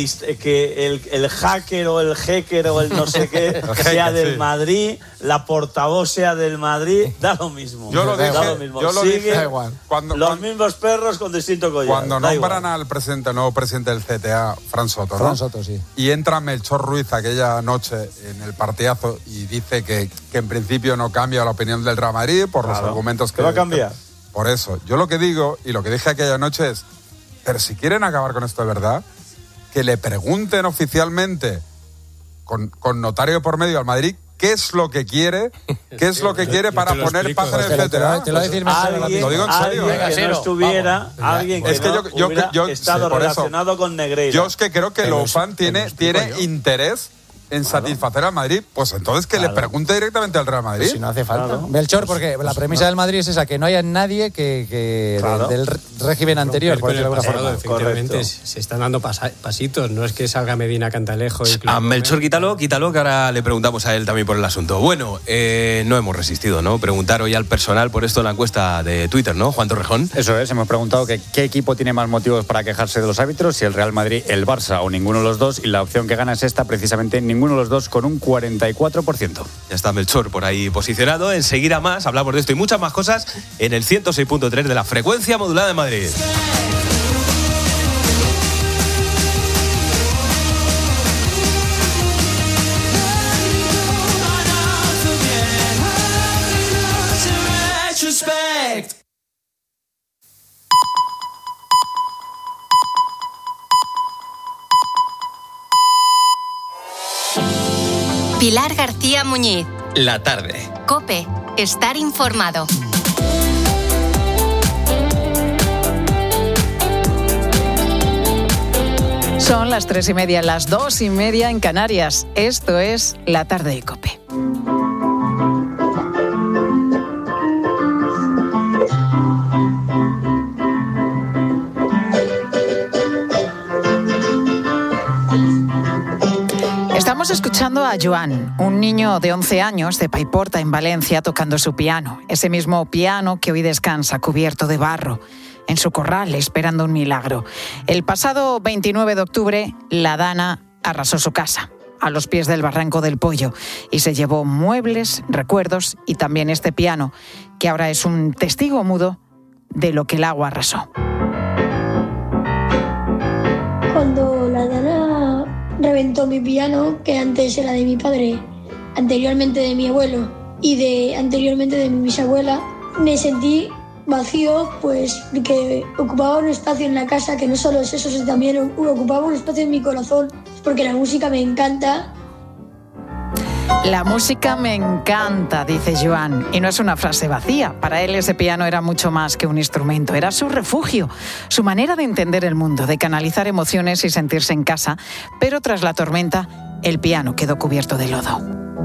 Speaker 19: el hacker o el hacker o el no sé qué sea del Madrid, la portavoz sea del Madrid, da lo mismo.
Speaker 16: Yo lo dije,
Speaker 19: da igual. Los mismos perros con distinto collar.
Speaker 16: Cuando nombran al nuevo presidente del CTA, Fran Soto, ¿no?
Speaker 10: Fran Soto, sí.
Speaker 16: Y entra Melchor Ruiz aquella noche en el partidazo y dice que en principio no cambia la opinión del Real Madrid por los argumentos que...
Speaker 19: ¿Qué va a cambiar?
Speaker 16: Por eso, yo lo que digo y lo que dije aquella noche es, pero si quieren acabar con esto de verdad, que le pregunten oficialmente con notario por medio al Madrid qué es lo que quiere, para poner paz en el CTA.
Speaker 10: Te lo voy a decir más.
Speaker 16: Lo digo en serio.
Speaker 19: Alguien que no estuviera, alguien que no hubiera estado relacionado con Negreira.
Speaker 16: Yo es que creo que Loufan tiene interés en satisfacer al Madrid, pues entonces que le pregunte directamente al Real Madrid.
Speaker 10: Pues si no hace falta. Melchor, porque la premisa del Madrid es esa, que no haya nadie del régimen anterior, por decirlo de alguna forma.
Speaker 20: Efectivamente, se están dando pasitos, no es que salga Medina Cantalejo y...
Speaker 7: A Melchor, quítalo, que ahora le preguntamos a él también por el asunto. Bueno, no hemos resistido, ¿no? Preguntar hoy al personal por esto en la encuesta de Twitter, ¿no? Juan Torrejón.
Speaker 12: Eso es, hemos preguntado que qué equipo tiene más motivos para quejarse de los árbitros, si el Real Madrid, el Barça o ninguno de los dos, y la opción que gana es esta, precisamente ninguno ninguno de los dos con un 44%.
Speaker 7: Ya está Melchor por ahí posicionado. Enseguida más, hablamos de esto y muchas más cosas en el 106.3 de la frecuencia modulada de Madrid.
Speaker 18: Pilar García Muñiz.
Speaker 14: La tarde.
Speaker 18: COPE. Estar informado.
Speaker 3: Son las 3:30, las 2:30 en Canarias. Esto es La Tarde de COPE. Estamos escuchando a Joan, un niño de 11 años de Paiporta, en Valencia, tocando su piano. Ese mismo piano que hoy descansa cubierto de barro en su corral, esperando un milagro. El pasado 29 de octubre, la Dana arrasó su casa a los pies del Barranco del Pollo y se llevó muebles, recuerdos y también este piano, que ahora es un testigo mudo de lo que el agua arrasó.
Speaker 1: Cuando la Dana reventó mi piano, que antes era de mi padre, anteriormente de mi abuelo y anteriormente de mi bisabuela, me sentí vacío, pues que ocupaba un espacio en la casa, que no solo es eso, sino también ocupaba un espacio en mi corazón, porque la música me encanta.
Speaker 3: La música me encanta, dice Joan, y no es una frase vacía. Para él ese piano era mucho más que un instrumento, era su refugio, su manera de entender el mundo, de canalizar emociones y sentirse en casa, pero tras la tormenta, el piano quedó cubierto de lodo.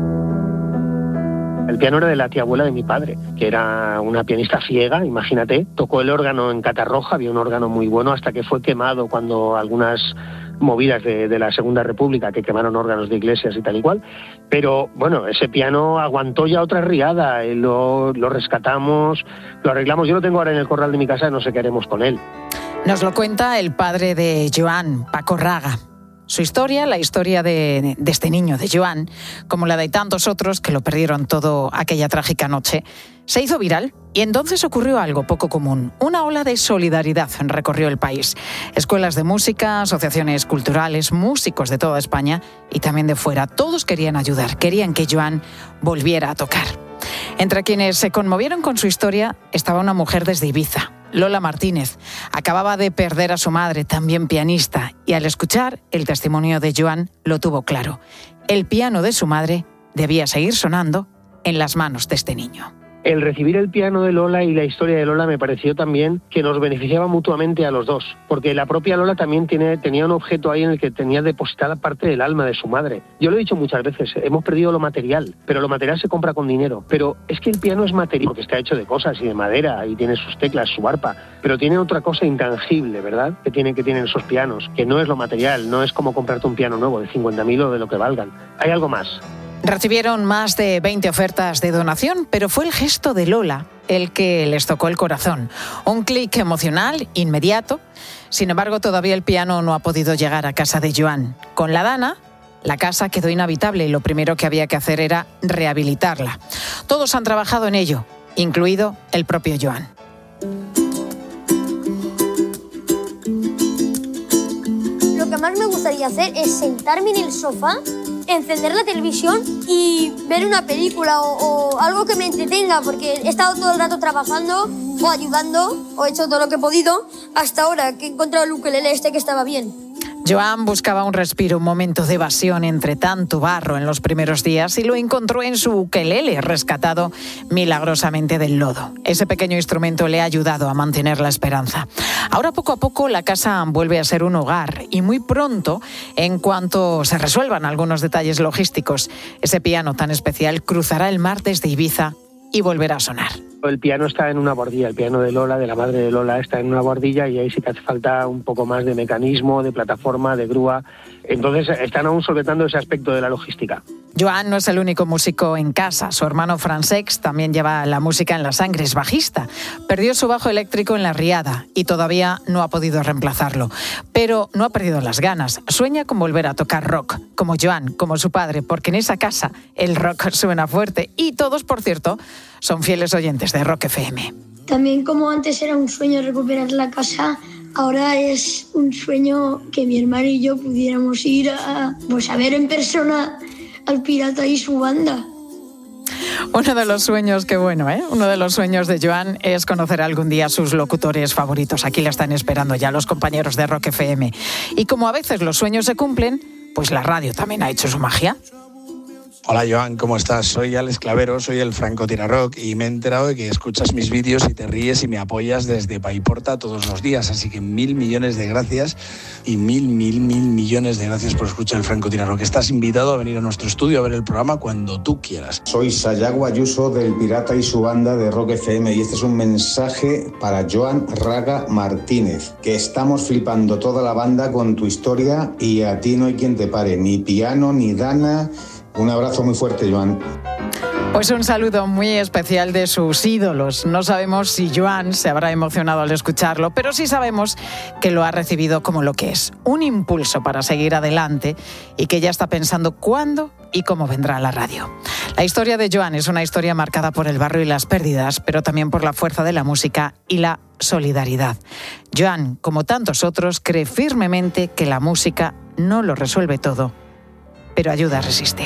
Speaker 4: El piano era de la tía abuela de mi padre, que era una pianista ciega, imagínate. Tocó el órgano en Catarroja, había un órgano muy bueno, hasta que fue quemado cuando algunas movidas de la Segunda República, que quemaron órganos de iglesias y tal y cual. Pero bueno, ese piano aguantó ya otra riada, lo rescatamos, lo arreglamos. Yo lo tengo ahora en el corral de mi casa y no sé qué haremos con él.
Speaker 3: Nos lo cuenta el padre de Joan, Paco Raga. Su historia, la historia de este niño, de Joan, como la de tantos otros que lo perdieron todo aquella trágica noche, se hizo viral y entonces ocurrió algo poco común. Una ola de solidaridad recorrió el país. Escuelas de música, asociaciones culturales, músicos de toda España y también de fuera. Todos querían ayudar, querían que Joan volviera a tocar. Entre quienes se conmovieron con su historia estaba una mujer desde Ibiza, Lola Martínez. Acababa de perder a su madre, también pianista, y al escuchar el testimonio de Joan lo tuvo claro. El piano de su madre debía seguir sonando en las manos de este niño.
Speaker 4: El recibir el piano de Lola y la historia de Lola me pareció también que nos beneficiaba mutuamente a los dos, porque la propia Lola también tenía un objeto ahí en el que tenía depositada parte del alma de su madre. Yo lo he dicho muchas veces, hemos perdido lo material, pero lo material se compra con dinero. Pero es que el piano es material, porque está hecho de cosas y de madera y tiene sus teclas, su arpa, pero tiene otra cosa intangible, ¿verdad? Que tienen esos pianos, que no es lo material, no es como comprarte un piano nuevo de 50.000 o de lo que valgan. Hay algo más.
Speaker 3: Recibieron más de 20 ofertas de donación, pero fue el gesto de Lola el que les tocó el corazón. Un clic emocional inmediato. Sin embargo, todavía el piano no ha podido llegar a casa de Joan. Con la Dana, la casa quedó inhabitable y lo primero que había que hacer era rehabilitarla. Todos han trabajado en ello, incluido el propio Joan.
Speaker 6: Lo que más me gustaría hacer es sentarme en el sofá, encender la televisión y ver una película o algo que me entretenga, porque he estado todo el rato trabajando o ayudando o he hecho todo lo que he podido hasta ahora que he encontrado el ukelele que estaba bien.
Speaker 3: Joan buscaba un respiro, un momento de evasión entre tanto barro en los primeros días y lo encontró en su ukelele, rescatado milagrosamente del lodo. Ese pequeño instrumento le ha ayudado a mantener la esperanza. Ahora, poco a poco, la casa vuelve a ser un hogar y muy pronto, en cuanto se resuelvan algunos detalles logísticos, ese piano tan especial cruzará el mar desde Ibiza y volverá a sonar.
Speaker 4: El piano está en una bordilla, el piano de Lola, de la madre de Lola, está en una bordilla y ahí sí que hace falta un poco más de mecanismo, de plataforma, de grúa. Entonces están aún solventando ese aspecto de la logística.
Speaker 3: Joan no es el único músico en casa. Su hermano Francesc también lleva la música en la sangre, es bajista. Perdió su bajo eléctrico en la riada y todavía no ha podido reemplazarlo. Pero no ha perdido las ganas. Sueña con volver a tocar rock, como Joan, como su padre, porque en esa casa el rock suena fuerte. Y todos, por cierto, son fieles oyentes de Rock FM.
Speaker 1: También, como antes era un sueño recuperar la casa, ahora es un sueño que mi hermano y yo pudiéramos ir a ver en persona al Pirata y su banda.
Speaker 3: Uno de los sueños, qué bueno, ¿eh? Uno de los sueños de Joan es conocer algún día a sus locutores favoritos. Aquí la están esperando ya los compañeros de Rock FM. Y como a veces los sueños se cumplen, pues la radio también ha hecho su magia.
Speaker 8: Hola Joan, ¿cómo estás? Soy Alex Clavero, soy el francotirador y me he enterado de que escuchas mis vídeos y te ríes y me apoyas desde Paiporta todos los días, así que 1.000 millones de gracias y mil millones de gracias por escuchar el francotirador. Que estás invitado a venir a nuestro estudio a ver el programa cuando tú quieras.
Speaker 9: Soy Sayago Ayuso del Pirata y su banda de Rock FM y este es un mensaje para Joan Raga Martínez, que estamos flipando toda la banda con tu historia y a ti no hay quien te pare, ni Piano ni Dana. Un abrazo muy fuerte, Joan.
Speaker 3: Pues un saludo muy especial de sus ídolos. No sabemos si Joan se habrá emocionado al escucharlo, pero sí sabemos que lo ha recibido como lo que es, un impulso para seguir adelante y que ya está pensando cuándo y cómo vendrá a la radio. La historia de Joan es una historia marcada por el barro y las pérdidas, pero también por la fuerza de la música y la solidaridad. Joan, como tantos otros, cree firmemente que la música no lo resuelve todo, pero ayuda a resistir.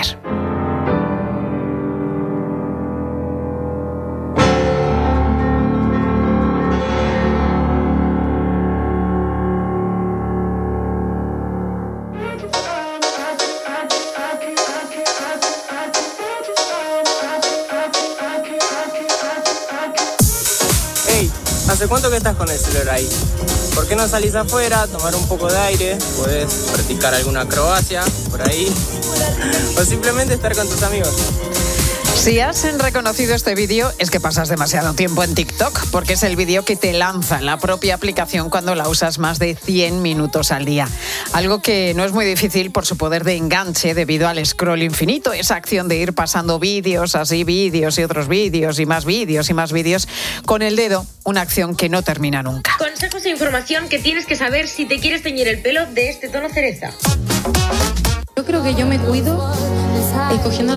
Speaker 21: Hey, ¿hace cuánto que estás con el celular ahí? ¿Por qué no salís afuera, tomar un poco de aire? Puedes practicar alguna acrobacia por ahí o simplemente estar con tus amigos.
Speaker 3: Si has reconocido este vídeo es que pasas demasiado tiempo en TikTok, porque es el vídeo que te lanza la propia aplicación cuando la usas más de 100 minutos al día. Algo que no es muy difícil por su poder de enganche debido al scroll infinito, esa acción de ir pasando vídeos, así vídeos y otros vídeos y más vídeos con el dedo, una acción que no termina nunca.
Speaker 22: Consejos e información que tienes que saber si te quieres teñir el pelo de este tono cereza.
Speaker 23: Yo creo que yo me cuido cogiendo...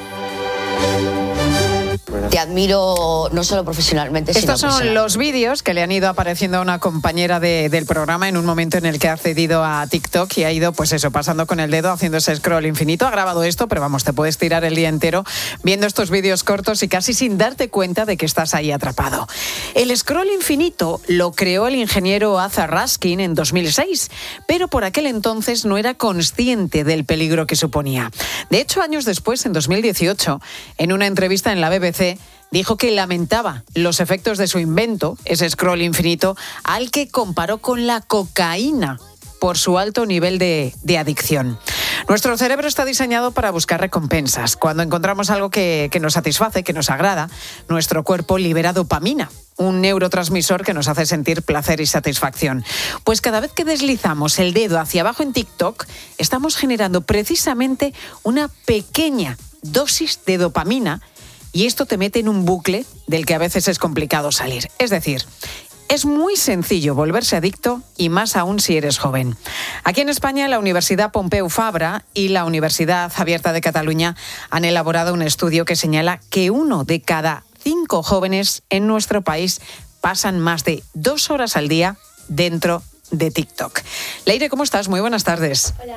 Speaker 24: Te admiro no solo profesionalmente,
Speaker 3: Estos
Speaker 24: sino
Speaker 3: son los vídeos que le han ido apareciendo a una compañera del programa en un momento en el que ha accedido a TikTok y ha ido, pues eso, pasando con el dedo, haciendo ese scroll infinito. Ha grabado esto, pero vamos, te puedes tirar el día entero viendo estos vídeos cortos y casi sin darte cuenta de que estás ahí atrapado. El scroll infinito lo creó el ingeniero Asa Raskin en 2006, pero por aquel entonces no era consciente del peligro que suponía. De hecho, años después, en 2018, en una entrevista en la BBC, dijo que lamentaba los efectos de su invento, ese scroll infinito, al que comparó con la cocaína por su alto nivel de adicción. Nuestro cerebro está diseñado para buscar recompensas. Cuando encontramos algo que nos satisface, que nos agrada, nuestro cuerpo libera dopamina, un neurotransmisor que nos hace sentir placer y satisfacción. Pues cada vez que deslizamos el dedo hacia abajo en TikTok, estamos generando precisamente una pequeña dosis de dopamina. Y esto te mete en un bucle del que a veces es complicado salir. Es decir, es muy sencillo volverse adicto y más aún si eres joven. Aquí en España, la Universidad Pompeu Fabra y la Universidad Abierta de Cataluña han elaborado un estudio que señala que 1 de cada 5 jóvenes en nuestro país pasan más de 2 horas al día dentro de TikTok. Leire, ¿cómo estás? Muy buenas tardes.
Speaker 6: Hola.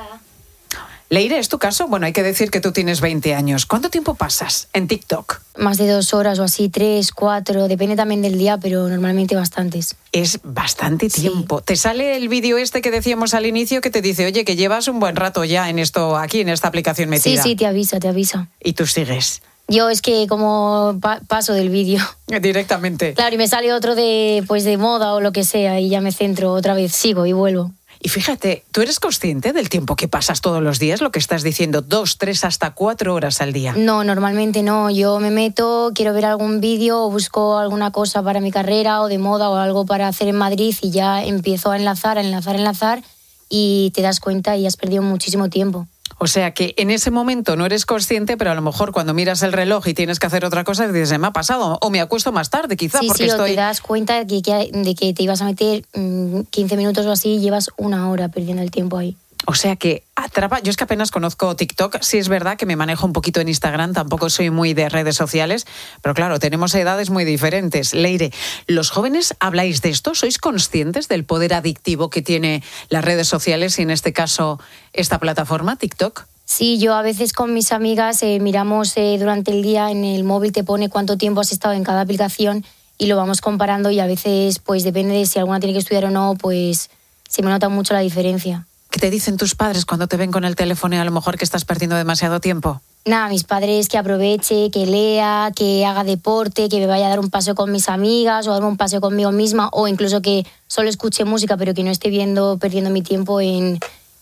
Speaker 3: Leire, ¿es tu caso? Bueno, hay que decir que tú tienes 20 años. ¿Cuánto tiempo pasas en TikTok?
Speaker 6: Más de 2 horas o así, 3, 4, depende también del día, pero normalmente bastantes.
Speaker 3: Es bastante tiempo. Sí. Te sale el vídeo este que decíamos al inicio que te dice, oye, que llevas un buen rato ya en esto, aquí en esta aplicación metida.
Speaker 6: Sí, te avisa.
Speaker 3: ¿Y tú sigues?
Speaker 6: Yo es que como paso del vídeo.
Speaker 3: Directamente.
Speaker 6: Claro, y me sale otro de moda o lo que sea y ya me centro otra vez, sigo y vuelvo.
Speaker 3: Y fíjate, ¿tú eres consciente del tiempo que pasas todos los días? Lo que estás diciendo, 2, 3, hasta 4 horas al día.
Speaker 6: No, normalmente no. Yo me meto, quiero ver algún vídeo o busco alguna cosa para mi carrera o de moda o algo para hacer en Madrid y ya empiezo a enlazar
Speaker 11: y te das cuenta y has perdido muchísimo tiempo.
Speaker 3: O sea que en ese momento no eres consciente, pero a lo mejor cuando miras el reloj y tienes que hacer otra cosa, dices, se me ha pasado, o me acuesto más tarde quizá,
Speaker 11: sí,
Speaker 3: porque
Speaker 11: sí,
Speaker 3: estoy...
Speaker 11: o te das cuenta de que te ibas a meter 15 minutos o así y llevas una hora perdiendo el tiempo ahí.
Speaker 3: O sea que atrapa. Yo es que apenas conozco TikTok. Sí es verdad que me manejo un poquito en Instagram, tampoco soy muy de redes sociales, pero claro, tenemos edades muy diferentes. Leire, ¿los jóvenes habláis de esto? ¿Sois conscientes del poder adictivo que tiene las redes sociales y en este caso esta plataforma, TikTok?
Speaker 11: Sí, yo a veces con mis amigas miramos durante el día en el móvil, te pone cuánto tiempo has estado en cada aplicación y lo vamos comparando y a veces pues depende de si alguna tiene que estudiar o no, pues se me nota mucho la diferencia.
Speaker 3: ¿Qué te dicen tus padres cuando te ven con el teléfono y a lo mejor que estás perdiendo demasiado tiempo?
Speaker 11: Nada, mis padres que aproveche, que lea, que haga deporte, que me vaya a dar un paseo con mis amigas o darme un paseo conmigo misma o incluso que solo escuche música pero que no esté perdiendo mi tiempo en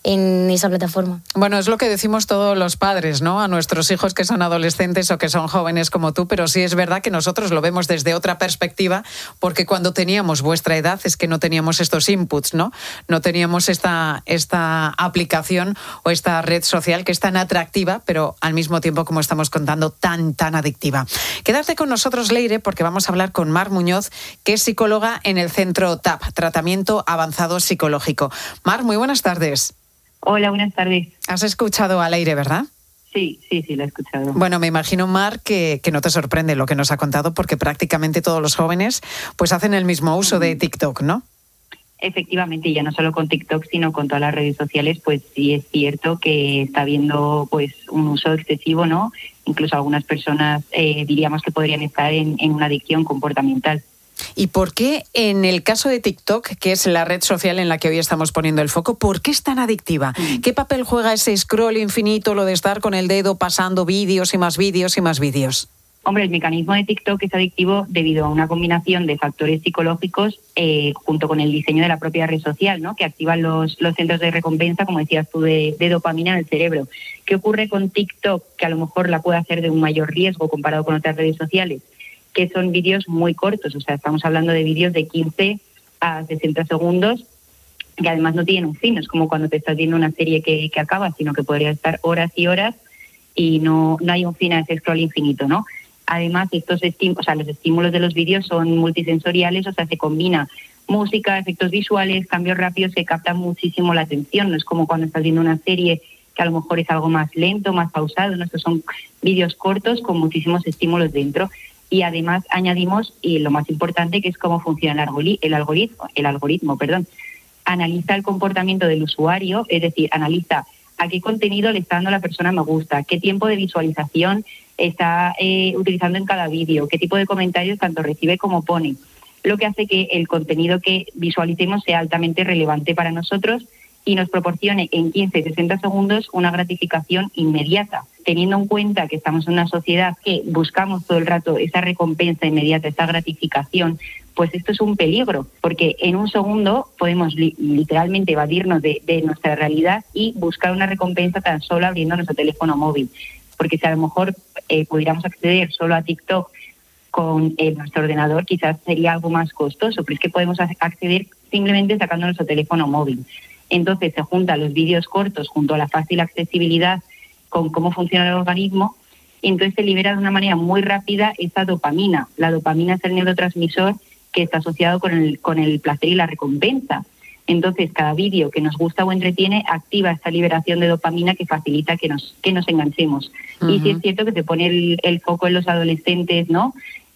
Speaker 11: esa plataforma.
Speaker 3: Bueno, es lo que decimos todos los padres, ¿no? A nuestros hijos que son adolescentes o que son jóvenes como tú, pero sí es verdad que nosotros lo vemos desde otra perspectiva, porque cuando teníamos vuestra edad es que no teníamos estos inputs, ¿no? No teníamos esta aplicación o esta red social que es tan atractiva, pero al mismo tiempo, como estamos contando, tan adictiva. Quédate con nosotros, Leire, porque vamos a hablar con Mar Muñoz, que es psicóloga en el centro TAP, Tratamiento Avanzado Psicológico. Mar, muy buenas tardes.
Speaker 13: Hola, buenas tardes.
Speaker 3: Has escuchado a Leire, ¿verdad?
Speaker 13: Sí, lo he escuchado.
Speaker 3: Bueno, me imagino, Mar, que no te sorprende lo que nos ha contado, porque prácticamente todos los jóvenes pues hacen el mismo uso de TikTok, ¿no?
Speaker 13: Efectivamente, ya no solo con TikTok, sino con todas las redes sociales, pues sí es cierto que está habiendo pues un uso excesivo, ¿no? Incluso algunas personas diríamos que podrían estar en una adicción comportamental.
Speaker 3: ¿Y por qué en el caso de TikTok, que es la red social en la que hoy estamos poniendo el foco, por qué es tan adictiva? ¿Qué papel juega ese scroll infinito, lo de estar con el dedo pasando vídeos y más vídeos y más vídeos?
Speaker 13: Hombre, el mecanismo de TikTok es adictivo debido a una combinación de factores psicológicos junto con el diseño de la propia red social, ¿no? Que activan los centros de recompensa, como decías tú, de dopamina en el cerebro. ¿Qué ocurre con TikTok? Que a lo mejor la puede hacer de un mayor riesgo comparado con otras redes sociales, que son vídeos muy cortos, o sea, estamos hablando de vídeos de 15 a 60 segundos, que además no tienen un fin, no es como cuando te estás viendo una serie que acaba, sino que podría estar horas y horas y no hay un fin a ese scroll infinito, ¿no? Además, los estímulos de los vídeos son multisensoriales, o sea, se combina música, efectos visuales, cambios rápidos que captan muchísimo la atención, no es como cuando estás viendo una serie que a lo mejor es algo más lento, más pausado, ¿no? Estos son vídeos cortos con muchísimos estímulos dentro. Y además añadimos, y lo más importante, que es cómo funciona el algoritmo. Analiza el comportamiento del usuario, es decir, analiza a qué contenido le está dando la persona me gusta, qué tiempo de visualización está utilizando en cada vídeo, qué tipo de comentarios tanto recibe como pone, lo que hace que el contenido que visualicemos sea altamente relevante para nosotros y nos proporcione en 15-60 segundos una gratificación inmediata. Teniendo en cuenta que estamos en una sociedad que buscamos todo el rato esa recompensa inmediata, esa gratificación, pues esto es un peligro, porque en un segundo podemos literalmente evadirnos de nuestra realidad y buscar una recompensa tan solo abriendo nuestro teléfono móvil. Porque si a lo mejor pudiéramos acceder solo a TikTok con nuestro ordenador, quizás sería algo más costoso, pero es que podemos acceder simplemente sacando nuestro teléfono móvil. Entonces se juntan los vídeos cortos junto a la fácil accesibilidad con cómo funciona el organismo, y entonces se libera de una manera muy rápida esa dopamina. La dopamina es el neurotransmisor que está asociado con el placer y la recompensa. Entonces cada vídeo que nos gusta o entretiene activa esta liberación de dopamina que facilita que nos enganchemos. Uh-huh. Y sí es cierto que se pone el foco en los adolescentes, ¿no?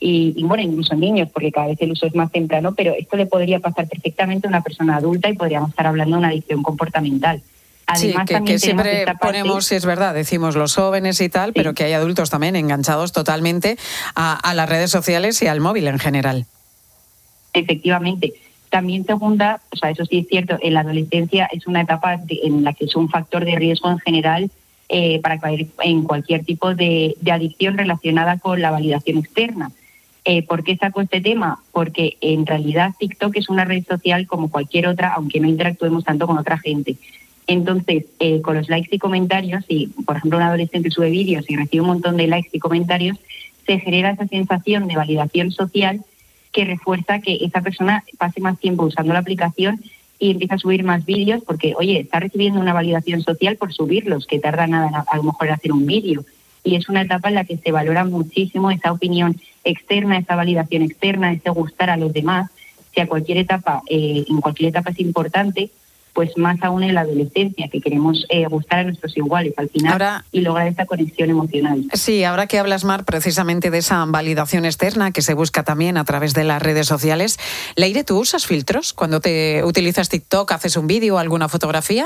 Speaker 13: Y bueno, incluso niños, porque cada vez el uso es más temprano, pero esto le podría pasar perfectamente a una persona adulta y podríamos estar hablando de una adicción comportamental. Además,
Speaker 3: sí, que siempre ponemos, si es verdad, decimos los jóvenes y tal, sí, pero que hay adultos también enganchados totalmente a las redes sociales y al móvil en general.
Speaker 13: Efectivamente. También segunda, o sea, eso sí es cierto, en la adolescencia es una etapa en la que es un factor de riesgo en general para caer en cualquier tipo de adicción relacionada con la validación externa. ¿Por qué saco este tema? Porque en realidad TikTok es una red social como cualquier otra, aunque no interactuemos tanto con otra gente. Entonces, con los likes y comentarios, si por ejemplo un adolescente sube vídeos y recibe un montón de likes y comentarios, se genera esa sensación de validación social que refuerza que esa persona pase más tiempo usando la aplicación y empieza a subir más vídeos porque, oye, está recibiendo una validación social por subirlos, que tarda nada a lo mejor en hacer un vídeo. Y es una etapa en la que se valora muchísimo esa opinión externa, esa validación externa, ese gustar a los demás. Si a cualquier etapa, en cualquier etapa es importante, pues más aún en la adolescencia, que queremos gustar a nuestros iguales al final y lograr esta conexión emocional.
Speaker 3: Sí, ahora que hablas, Mar, precisamente de esa validación externa que se busca también a través de las redes sociales. Leire, ¿tú usas filtros cuando te utilizas TikTok, haces un vídeo o alguna fotografía?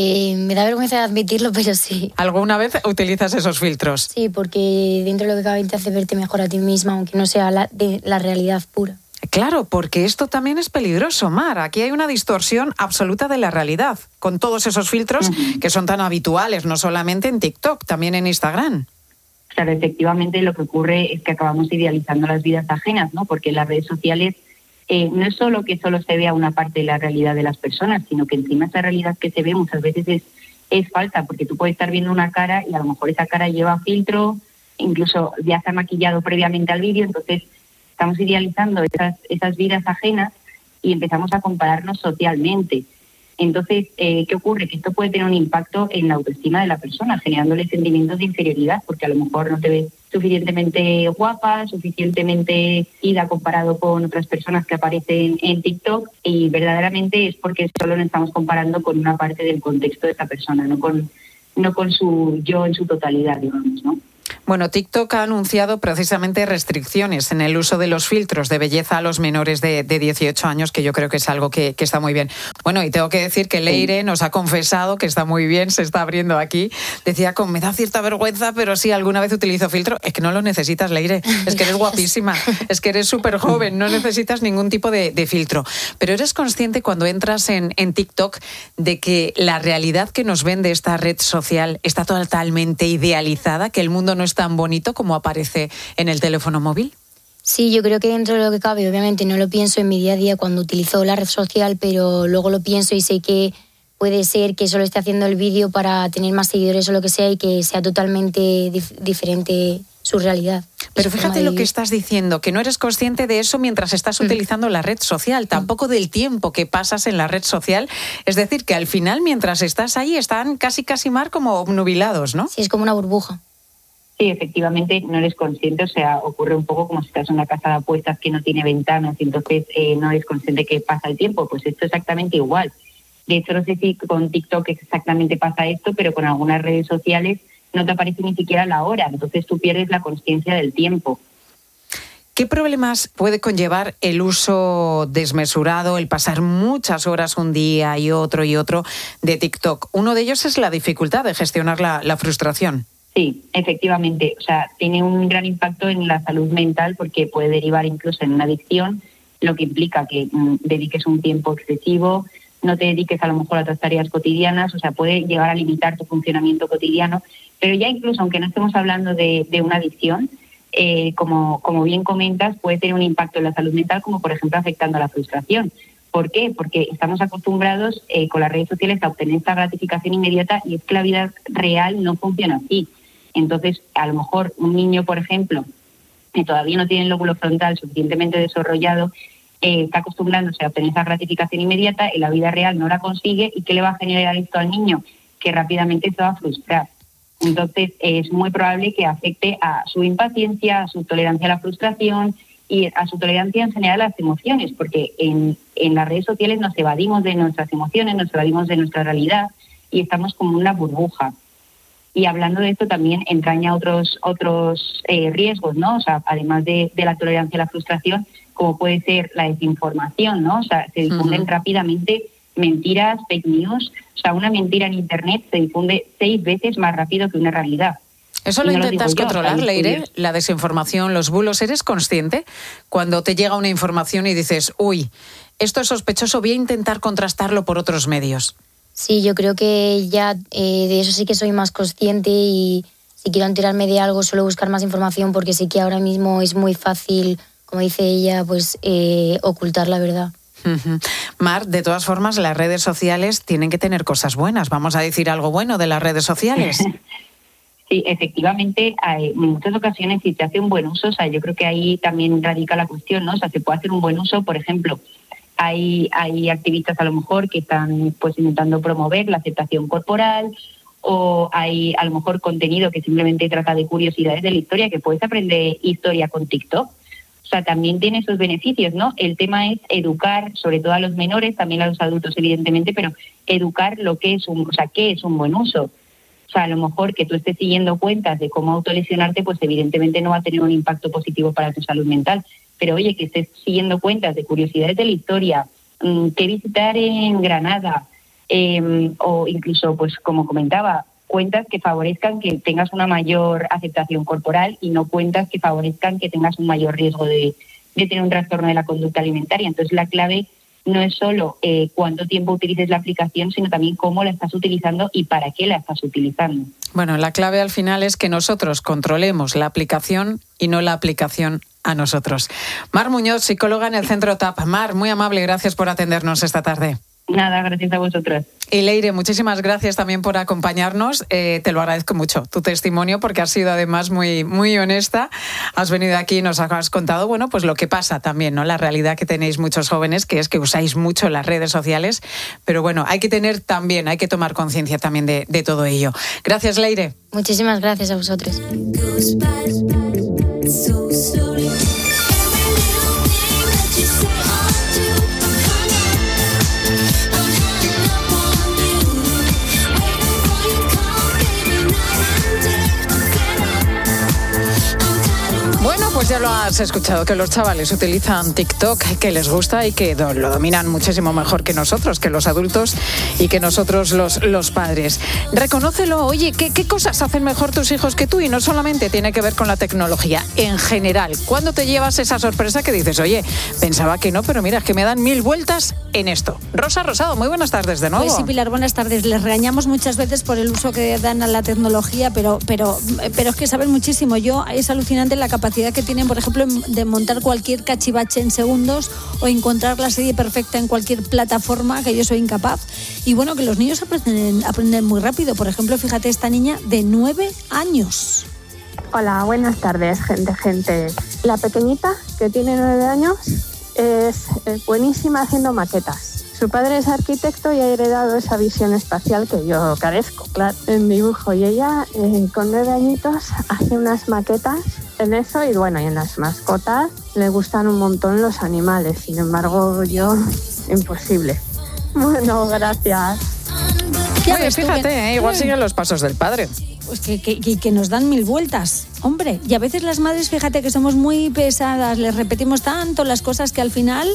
Speaker 11: Me da vergüenza de admitirlo, pero sí.
Speaker 3: ¿Alguna vez utilizas esos filtros?
Speaker 11: Sí, porque dentro de lo que cabe te hace verte mejor a ti misma, aunque no sea la realidad pura.
Speaker 3: Claro, porque esto también es peligroso, Mar. Aquí hay una distorsión absoluta de la realidad, con todos esos filtros que son tan habituales, no solamente en TikTok, también en Instagram.
Speaker 13: Claro, efectivamente lo que ocurre es que acabamos idealizando las vidas ajenas, ¿no? Porque en las redes sociales no es solo que solo se vea una parte de la realidad de las personas, sino que encima esa realidad que se ve muchas veces es falsa, porque tú puedes estar viendo una cara y a lo mejor esa cara lleva filtro, incluso ya se ha maquillado previamente al vídeo, entonces estamos idealizando esas vidas ajenas y empezamos a compararnos socialmente. Entonces, ¿qué ocurre? Que esto puede tener un impacto en la autoestima de la persona, generándole sentimientos de inferioridad, porque a lo mejor no te ves suficientemente guapa, suficientemente ida comparado con otras personas que aparecen en TikTok, y verdaderamente es porque solo nos estamos comparando con una parte del contexto de esa persona, no con su yo en su totalidad, digamos, ¿no?
Speaker 3: Bueno, TikTok ha anunciado precisamente restricciones en el uso de los filtros de belleza a los menores de 18 años, que yo creo que es algo que está muy bien. Bueno, y tengo que decir que Leire nos ha confesado que está muy bien, se está abriendo aquí. Decía, me da cierta vergüenza, pero sí, alguna vez utilizo filtro. Es que no lo necesitas, Leire. Es que eres guapísima, es que eres súper joven, no necesitas ningún tipo de filtro. Pero eres consciente cuando entras en TikTok de que la realidad que nos vende esta red social está totalmente idealizada, que el mundo no es tan bonito como aparece en el teléfono móvil?
Speaker 11: Sí, yo creo que dentro de lo que cabe, obviamente no lo pienso en mi día a día cuando utilizo la red social, pero luego lo pienso y sé que puede ser que solo esté haciendo el vídeo para tener más seguidores o lo que sea y que sea totalmente diferente su realidad.
Speaker 3: Pero fíjate lo que estás diciendo, que no eres consciente de eso mientras estás utilizando la red social, tampoco del tiempo que pasas en la red social. Es decir, que al final, mientras estás ahí, están casi Mar como obnubilados, ¿no?
Speaker 11: Sí, es como una burbuja.
Speaker 13: Sí, efectivamente no eres consciente, o sea, ocurre un poco como si estás en una casa de apuestas que no tiene ventanas y entonces no eres consciente que pasa el tiempo. Pues esto es exactamente igual. De hecho, no sé si con TikTok exactamente pasa esto, pero con algunas redes sociales no te aparece ni siquiera la hora, entonces tú pierdes la consciencia del tiempo.
Speaker 3: ¿Qué problemas puede conllevar el uso desmesurado, el pasar muchas horas un día y otro de TikTok? Uno de ellos es la dificultad de gestionar la frustración.
Speaker 13: Sí, efectivamente. O sea, tiene un gran impacto en la salud mental porque puede derivar incluso en una adicción, lo que implica que dediques un tiempo excesivo, no te dediques a lo mejor a otras tareas cotidianas, o sea, puede llegar a limitar tu funcionamiento cotidiano. Pero ya incluso, aunque no estemos hablando de una adicción, como bien comentas, puede tener un impacto en la salud mental, como por ejemplo afectando a la frustración. ¿Por qué? Porque estamos acostumbrados con las redes sociales a obtener esta gratificación inmediata y es que la vida real no funciona así. Entonces, a lo mejor un niño, por ejemplo, que todavía no tiene el lóbulo frontal suficientemente desarrollado, está acostumbrándose a obtener esa gratificación inmediata, en la vida real no la consigue, ¿y qué le va a generar esto al niño? Que rápidamente se va a frustrar. Entonces, es muy probable que afecte a su impaciencia, a su tolerancia a la frustración y a su tolerancia en general a las emociones, porque en las redes sociales nos evadimos de nuestras emociones, nos evadimos de nuestra realidad y estamos como una burbuja. Y hablando de esto también entraña otros riesgos, ¿no? O sea, además de la tolerancia a la frustración, como puede ser la desinformación, ¿no? O sea, se difunden rápidamente mentiras, fake news. O sea, una mentira en Internet se difunde 6 veces más rápido que una realidad.
Speaker 3: ¿Eso lo intentas controlar, Leire? La desinformación, los bulos. ¿Eres consciente cuando te llega una información y dices, uy, esto es sospechoso, voy a intentar contrastarlo por otros medios?
Speaker 11: Sí, yo creo que ya de eso sí que soy más consciente y si quiero enterarme de algo suelo buscar más información porque sí que ahora mismo es muy fácil, como dice ella, pues ocultar la verdad.
Speaker 3: Mar, de todas formas, las redes sociales tienen que tener cosas buenas. Vamos a decir algo bueno de las redes sociales.
Speaker 13: Sí, efectivamente, en muchas ocasiones si se hace un buen uso, o sea, yo creo que ahí también radica la cuestión, ¿no? O sea, se puede hacer un buen uso, por ejemplo, Hay activistas a lo mejor que están pues intentando promover la aceptación corporal, o hay a lo mejor contenido que simplemente trata de curiosidades de la historia, que puedes aprender historia con TikTok. O sea, también tiene sus beneficios, ¿no? El tema es educar, sobre todo a los menores, también a los adultos, evidentemente, pero educar qué es un buen uso. O sea, a lo mejor que tú estés siguiendo cuentas de cómo autolesionarte, pues evidentemente no va a tener un impacto positivo para tu salud mental. Pero oye, que estés siguiendo cuentas de curiosidades de la historia, que visitar en Granada, o incluso, pues como comentaba, cuentas que favorezcan que tengas una mayor aceptación corporal y no cuentas que favorezcan que tengas un mayor riesgo de tener un trastorno de la conducta alimentaria. Entonces la clave no es solo cuánto tiempo utilices la aplicación, sino también cómo la estás utilizando y para qué la estás utilizando.
Speaker 3: Bueno, la clave al final es que nosotros controlemos la aplicación y no la aplicación a nosotros. Mar Muñoz, psicóloga en el Centro TAP. Mar, muy amable, gracias por atendernos esta tarde.
Speaker 13: Nada, gracias a vosotros.
Speaker 3: Y Leire, muchísimas gracias también por acompañarnos. Te lo agradezco mucho, tu testimonio, porque has sido además muy, muy honesta. Has venido aquí y nos has contado, bueno, pues lo que pasa también, ¿no? La realidad que tenéis muchos jóvenes, que es que usáis mucho las redes sociales. Pero bueno, hay que tomar conciencia también de todo ello. Gracias, Leire.
Speaker 11: Muchísimas gracias a vosotros.
Speaker 3: Bueno, pues ya lo has escuchado, que los chavales utilizan TikTok, que les gusta y que lo dominan muchísimo mejor que nosotros, que los adultos y que nosotros los padres. Reconócelo, oye, ¿qué cosas hacen mejor tus hijos que tú? Y no solamente tiene que ver con la tecnología, en general. ¿Cuándo te llevas esa sorpresa que dices, oye, pensaba que no, pero mira, es que me dan 1000 vueltas en esto? Rosa Rosado, muy buenas tardes de nuevo.
Speaker 2: Pues sí, Pilar, buenas tardes. Les regañamos muchas veces por el uso que dan a la tecnología, pero es que saben muchísimo. Es alucinante la capacidad que tienen, por ejemplo, de montar cualquier cachivache en segundos o encontrar la serie perfecta en cualquier plataforma, que yo soy incapaz. Y bueno, que los niños aprenden muy rápido. Por ejemplo, fíjate, esta niña de 9 años.
Speaker 5: Hola, buenas tardes, gente. La pequeñita, que tiene 9 años, es buenísima haciendo maquetas. Su padre es arquitecto y ha heredado esa visión espacial que yo carezco, claro, en dibujo. Y ella, con 9 añitos, hace unas maquetas en eso y bueno, y en las mascotas le gustan un montón los animales. Sin embargo, yo, imposible. Bueno, gracias.
Speaker 3: Oye, fíjate, igual siguen los pasos del padre.
Speaker 2: Pues que nos dan 1000 vueltas, hombre. Y a veces las madres, fíjate que somos muy pesadas, les repetimos tanto las cosas que al final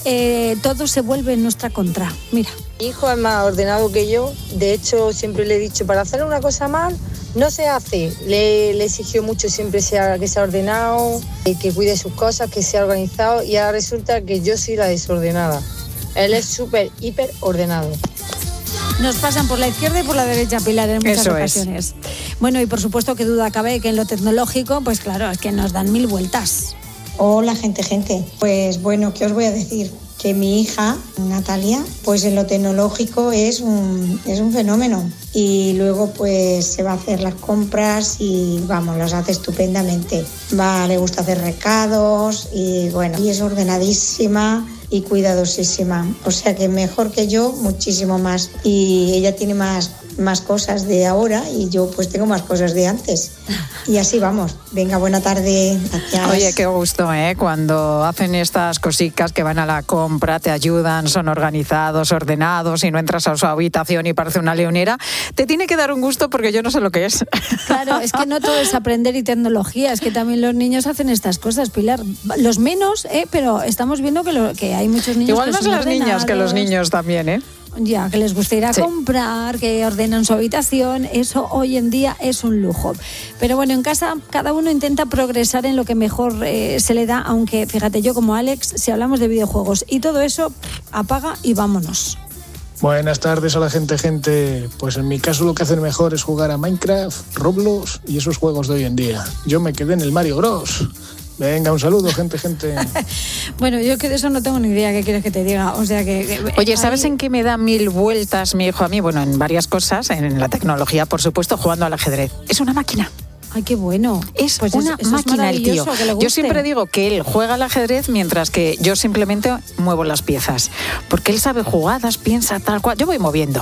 Speaker 2: todo se vuelve en nuestra contra. Mira.
Speaker 15: Mi hijo es más ordenado que yo. De hecho, siempre le he dicho, para hacer una cosa mal, no se hace. Le exigió mucho siempre que sea ordenado, que cuide sus cosas, que sea organizado. Y ahora resulta que yo soy la desordenada. Él es súper, hiper ordenado.
Speaker 2: Nos pasan por la izquierda y por la derecha, Pilar, en muchas
Speaker 3: Eso
Speaker 2: ocasiones. Bueno, y por supuesto que duda cabe que en lo tecnológico, pues claro, es que nos dan 1000 vueltas.
Speaker 17: Hola, gente. Pues bueno, ¿qué os voy a decir? Que mi hija, Natalia, pues en lo tecnológico es un fenómeno. Y luego pues se va a hacer las compras y vamos, las hace estupendamente. Le gusta hacer recados y bueno, y es ordenadísima y cuidadosísima. O sea que mejor que yo, muchísimo más. Y ella tiene más cosas de ahora y yo pues tengo más cosas de antes. Y así vamos. Venga, buena tarde. Gracias.
Speaker 3: Oye, qué gusto, cuando hacen estas cositas que van a la compra, te ayudan, son organizados, ordenados, y no entras a su habitación y parece una leonera. Te tiene que dar un gusto porque yo no sé lo que es.
Speaker 2: Claro, es que no todo es aprender y tecnología, es que también los niños hacen estas cosas, Pilar. Los menos, pero estamos viendo que hay muchos niños
Speaker 3: igual
Speaker 2: que
Speaker 3: más
Speaker 2: son
Speaker 3: las
Speaker 2: ordenados.
Speaker 3: niñas que los niños también,
Speaker 2: Ya, que les gusta ir a comprar, que ordenan su habitación, eso hoy en día es un lujo. Pero bueno, en casa cada uno intenta progresar en lo que mejor se le da, aunque fíjate, yo como Alex, si hablamos de videojuegos y todo eso, apaga y vámonos.
Speaker 25: Buenas tardes a la gente. Pues en mi caso lo que hacen mejor es jugar a Minecraft, Roblox y esos juegos de hoy en día. Yo me quedé en el Mario Bros. Venga, un saludo, gente.
Speaker 2: Bueno, yo que de eso no tengo ni idea, ¿qué quieres que te diga? O sea que
Speaker 3: Oye, ¿sabes en qué me da 1000 vueltas mi hijo a mí? Bueno, en varias cosas, en la tecnología, por supuesto, jugando al ajedrez. Es una máquina.
Speaker 2: Ay, qué bueno.
Speaker 3: Es
Speaker 2: Pues
Speaker 3: una
Speaker 2: eso
Speaker 3: máquina
Speaker 2: es
Speaker 3: el tío.
Speaker 2: maravilloso, que le
Speaker 3: Yo
Speaker 2: guste.
Speaker 3: siempre digo que él juega al ajedrez mientras que yo simplemente muevo las piezas. Porque él sabe jugadas, piensa tal cual. Yo voy moviendo.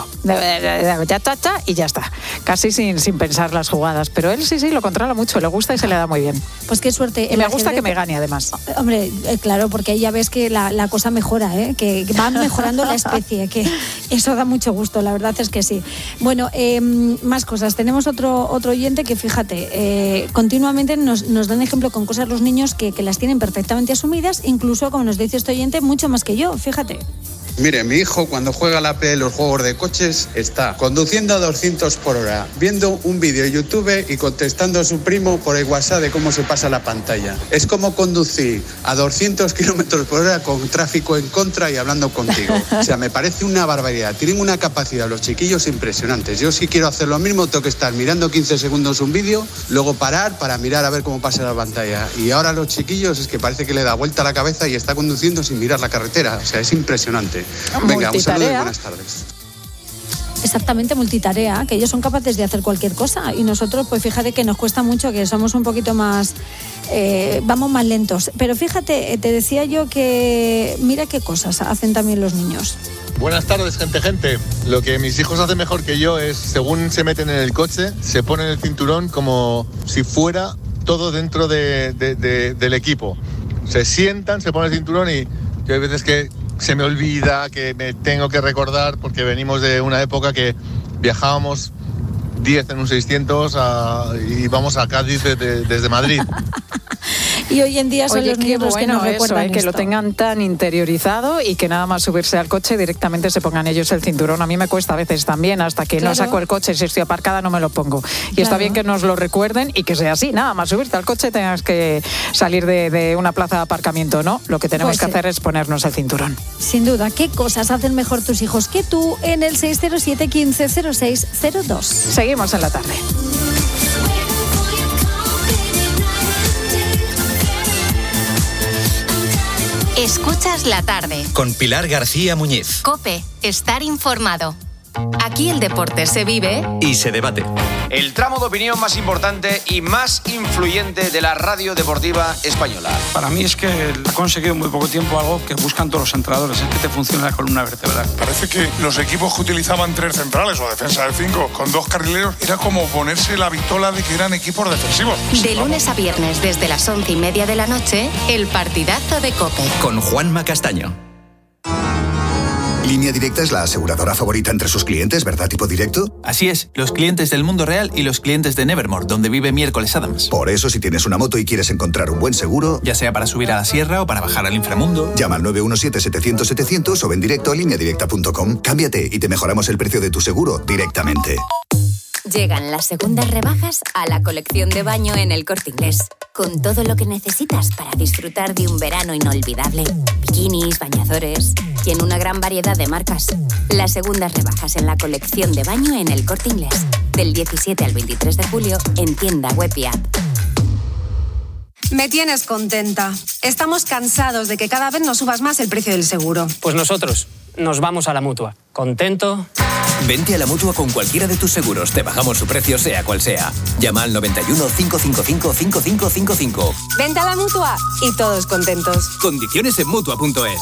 Speaker 3: Y ya está. Casi sin pensar las jugadas. Pero él sí lo controla mucho, le gusta y se le da muy bien.
Speaker 2: Pues qué suerte.
Speaker 3: Y me gusta que me gane, además.
Speaker 2: Hombre, claro, porque ahí ya ves que la cosa mejora, que va mejorando la especie, que eso da mucho gusto, la verdad es que sí. Bueno, más cosas. Tenemos otro oyente que, fíjate, continuamente nos dan ejemplo con cosas los niños que las tienen perfectamente asumidas, incluso, como nos dice este oyente, mucho más que yo, fíjate.
Speaker 10: Mire, mi hijo cuando juega a la Play los juegos de coches está conduciendo a 200 por hora, viendo un vídeo de YouTube y contestando a su primo por el WhatsApp de cómo se pasa la pantalla. Es como conducir a 200 kilómetros por hora con tráfico en contra y hablando contigo. O sea, me parece una barbaridad. Tienen una capacidad los chiquillos impresionantes. Yo si quiero hacer lo mismo tengo que estar mirando 15 segundos un vídeo, luego parar para mirar a ver cómo pasa la pantalla. Y ahora los chiquillos es que parece que le da vuelta a la cabeza y está conduciendo sin mirar la carretera. O sea, es impresionante. Venga, un saludo y buenas tardes.
Speaker 2: Exactamente, multitarea, que ellos son capaces de hacer cualquier cosa y nosotros, pues fíjate que nos cuesta mucho, que somos un poquito más, vamos más lentos. Pero fíjate, te decía yo que mira qué cosas hacen también los niños.
Speaker 12: Buenas tardes, gente. Lo que mis hijos hacen mejor que yo es, según se meten en el coche, se ponen el cinturón como si fuera todo dentro del equipo. Se sientan, se ponen el cinturón y yo hay veces que se me olvida, que me tengo que recordar, porque venimos de una época que viajábamos 10 en un 600 y vamos a Cádiz desde Madrid.
Speaker 2: Y hoy en día son los niños los que nos recuerdan
Speaker 3: que
Speaker 2: esto.
Speaker 3: lo tengan tan interiorizado y que nada más subirse al coche directamente se pongan ellos el cinturón. A mí me cuesta a veces también, hasta que no saco el coche, si estoy aparcada no me lo pongo. Y está bien que nos lo recuerden y que sea así, nada más subirte al coche tengas que salir de una plaza de aparcamiento, ¿no? Lo que tenemos que hacer es ponernos el cinturón.
Speaker 2: Sin duda, ¿qué cosas hacen mejor tus hijos que tú? En el 607 15 06 02.
Speaker 3: Seguimos en la tarde.
Speaker 18: Escuchas la tarde.
Speaker 14: Con Pilar García Muñiz.
Speaker 18: COPE. Estar informado. Aquí el deporte se vive
Speaker 14: y se debate.
Speaker 16: El tramo de opinión más importante y más influyente de la radio deportiva española.
Speaker 19: Para mí es que ha conseguido en muy poco tiempo algo que buscan todos los entrenadores, es que te funcione la columna vertebral.
Speaker 20: Parece que los equipos que utilizaban 3 centrales o defensa de 5 con 2 carrileros era como ponerse la vitola de que eran equipos defensivos.
Speaker 18: De lunes a viernes desde las 11:30 de la noche, el partidazo de COPE.
Speaker 14: Con Juanma Castaño.
Speaker 26: Línea Directa es la aseguradora favorita entre sus clientes, ¿verdad, tipo directo?
Speaker 27: Así es, los clientes del mundo real y los clientes de Nevermore, donde vive Miércoles Adams.
Speaker 26: Por eso, si tienes una moto y quieres encontrar un buen seguro,
Speaker 27: ya sea para subir a la sierra o para bajar al inframundo,
Speaker 26: llama al 917-700-700 o ven directo a lineadirecta.com. Cámbiate y te mejoramos el precio de tu seguro directamente.
Speaker 28: Llegan las segundas rebajas a la colección de baño en El Corte Inglés, con todo lo que necesitas para disfrutar de un verano inolvidable. Bikinis, bañadores y en una gran variedad de marcas. Las segundas rebajas en la colección de baño en El Corte Inglés, del 17 al 23 de julio en tienda web y app.
Speaker 29: Me tienes contenta. Estamos cansados de que cada vez nos subas más el precio del seguro.
Speaker 30: Pues nosotros nos vamos a la Mutua. ¿Contento?
Speaker 14: Vente a la Mutua con cualquiera de tus seguros. Te bajamos su precio, sea cual sea. Llama al 91 555 5555.
Speaker 29: Vente a la Mutua y todos contentos.
Speaker 14: Condiciones en Mutua.es.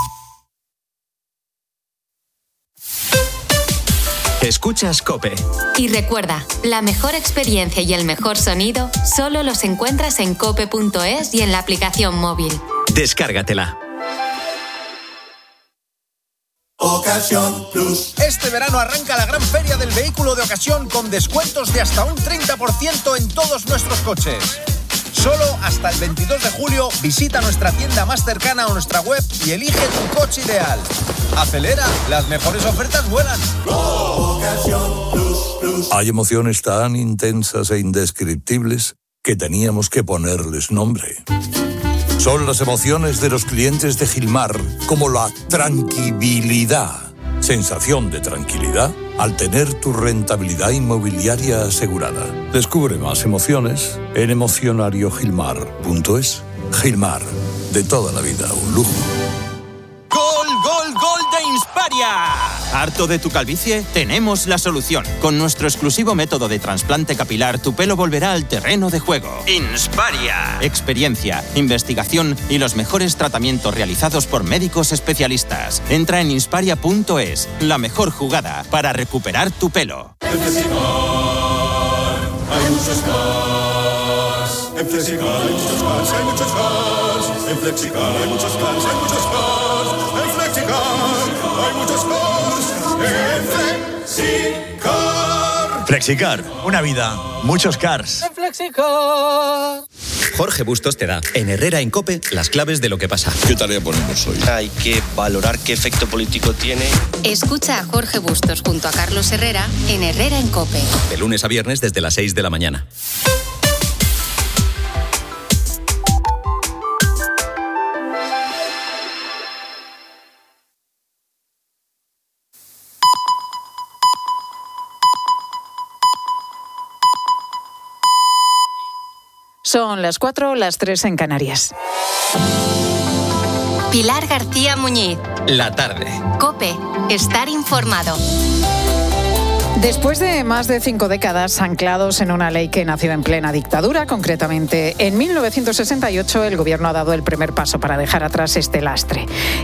Speaker 14: Escuchas COPE.
Speaker 18: Y recuerda, la mejor experiencia y el mejor sonido solo los encuentras en cope.es y en la aplicación móvil.
Speaker 14: Descárgatela.
Speaker 31: Ocasión Plus. Este verano arranca la gran feria del vehículo de ocasión con descuentos de hasta un 30% en todos nuestros coches. Solo hasta el 22 de julio visita nuestra tienda más cercana o nuestra web y elige tu coche ideal. Acelera, las mejores ofertas vuelan.
Speaker 32: Ocasión Plus. Hay emociones tan intensas e indescriptibles que teníamos que ponerles nombre. Son las emociones de los clientes de Gilmar, como la tranquilidad. Sensación de tranquilidad al tener tu rentabilidad inmobiliaria asegurada. Descubre más emociones en emocionariogilmar.es. Gilmar, de toda la vida, un lujo.
Speaker 31: ¡Gol, gol, gol de Insparia!
Speaker 1: ¿Harto de tu calvicie? Tenemos la solución. Con nuestro exclusivo método de trasplante capilar, tu pelo volverá al terreno de juego. Insparia. Experiencia, investigación y los mejores tratamientos realizados por médicos especialistas. Entra en insparia.es, la mejor jugada para recuperar tu pelo.
Speaker 4: En Flexicar hay muchos cars. En Flexicar hay muchos cars, hay muchos cars. En Flexicar hay muchos cars, hay muchos cars. En Flexicar hay muchos cars. En Flexicar.
Speaker 6: Flexicar, una vida, muchos cars.
Speaker 4: En Flexicar.
Speaker 7: Jorge Bustos te da, en Herrera en COPE, las claves de lo que pasa.
Speaker 8: ¿Qué tarea ponemos hoy?
Speaker 9: Hay que valorar qué efecto político tiene.
Speaker 18: Escucha a Jorge Bustos junto a Carlos Herrera en Herrera en COPE.
Speaker 7: De lunes a viernes desde las 6 de la mañana.
Speaker 3: Son las 4, las 3 en Canarias.
Speaker 18: Pilar García Muñiz.
Speaker 7: La tarde.
Speaker 18: COPE. Estar informado.
Speaker 3: Después de más de 5 décadas anclados en una ley que nació en plena dictadura, concretamente en 1968, el Gobierno ha dado el primer paso para dejar atrás este lastre.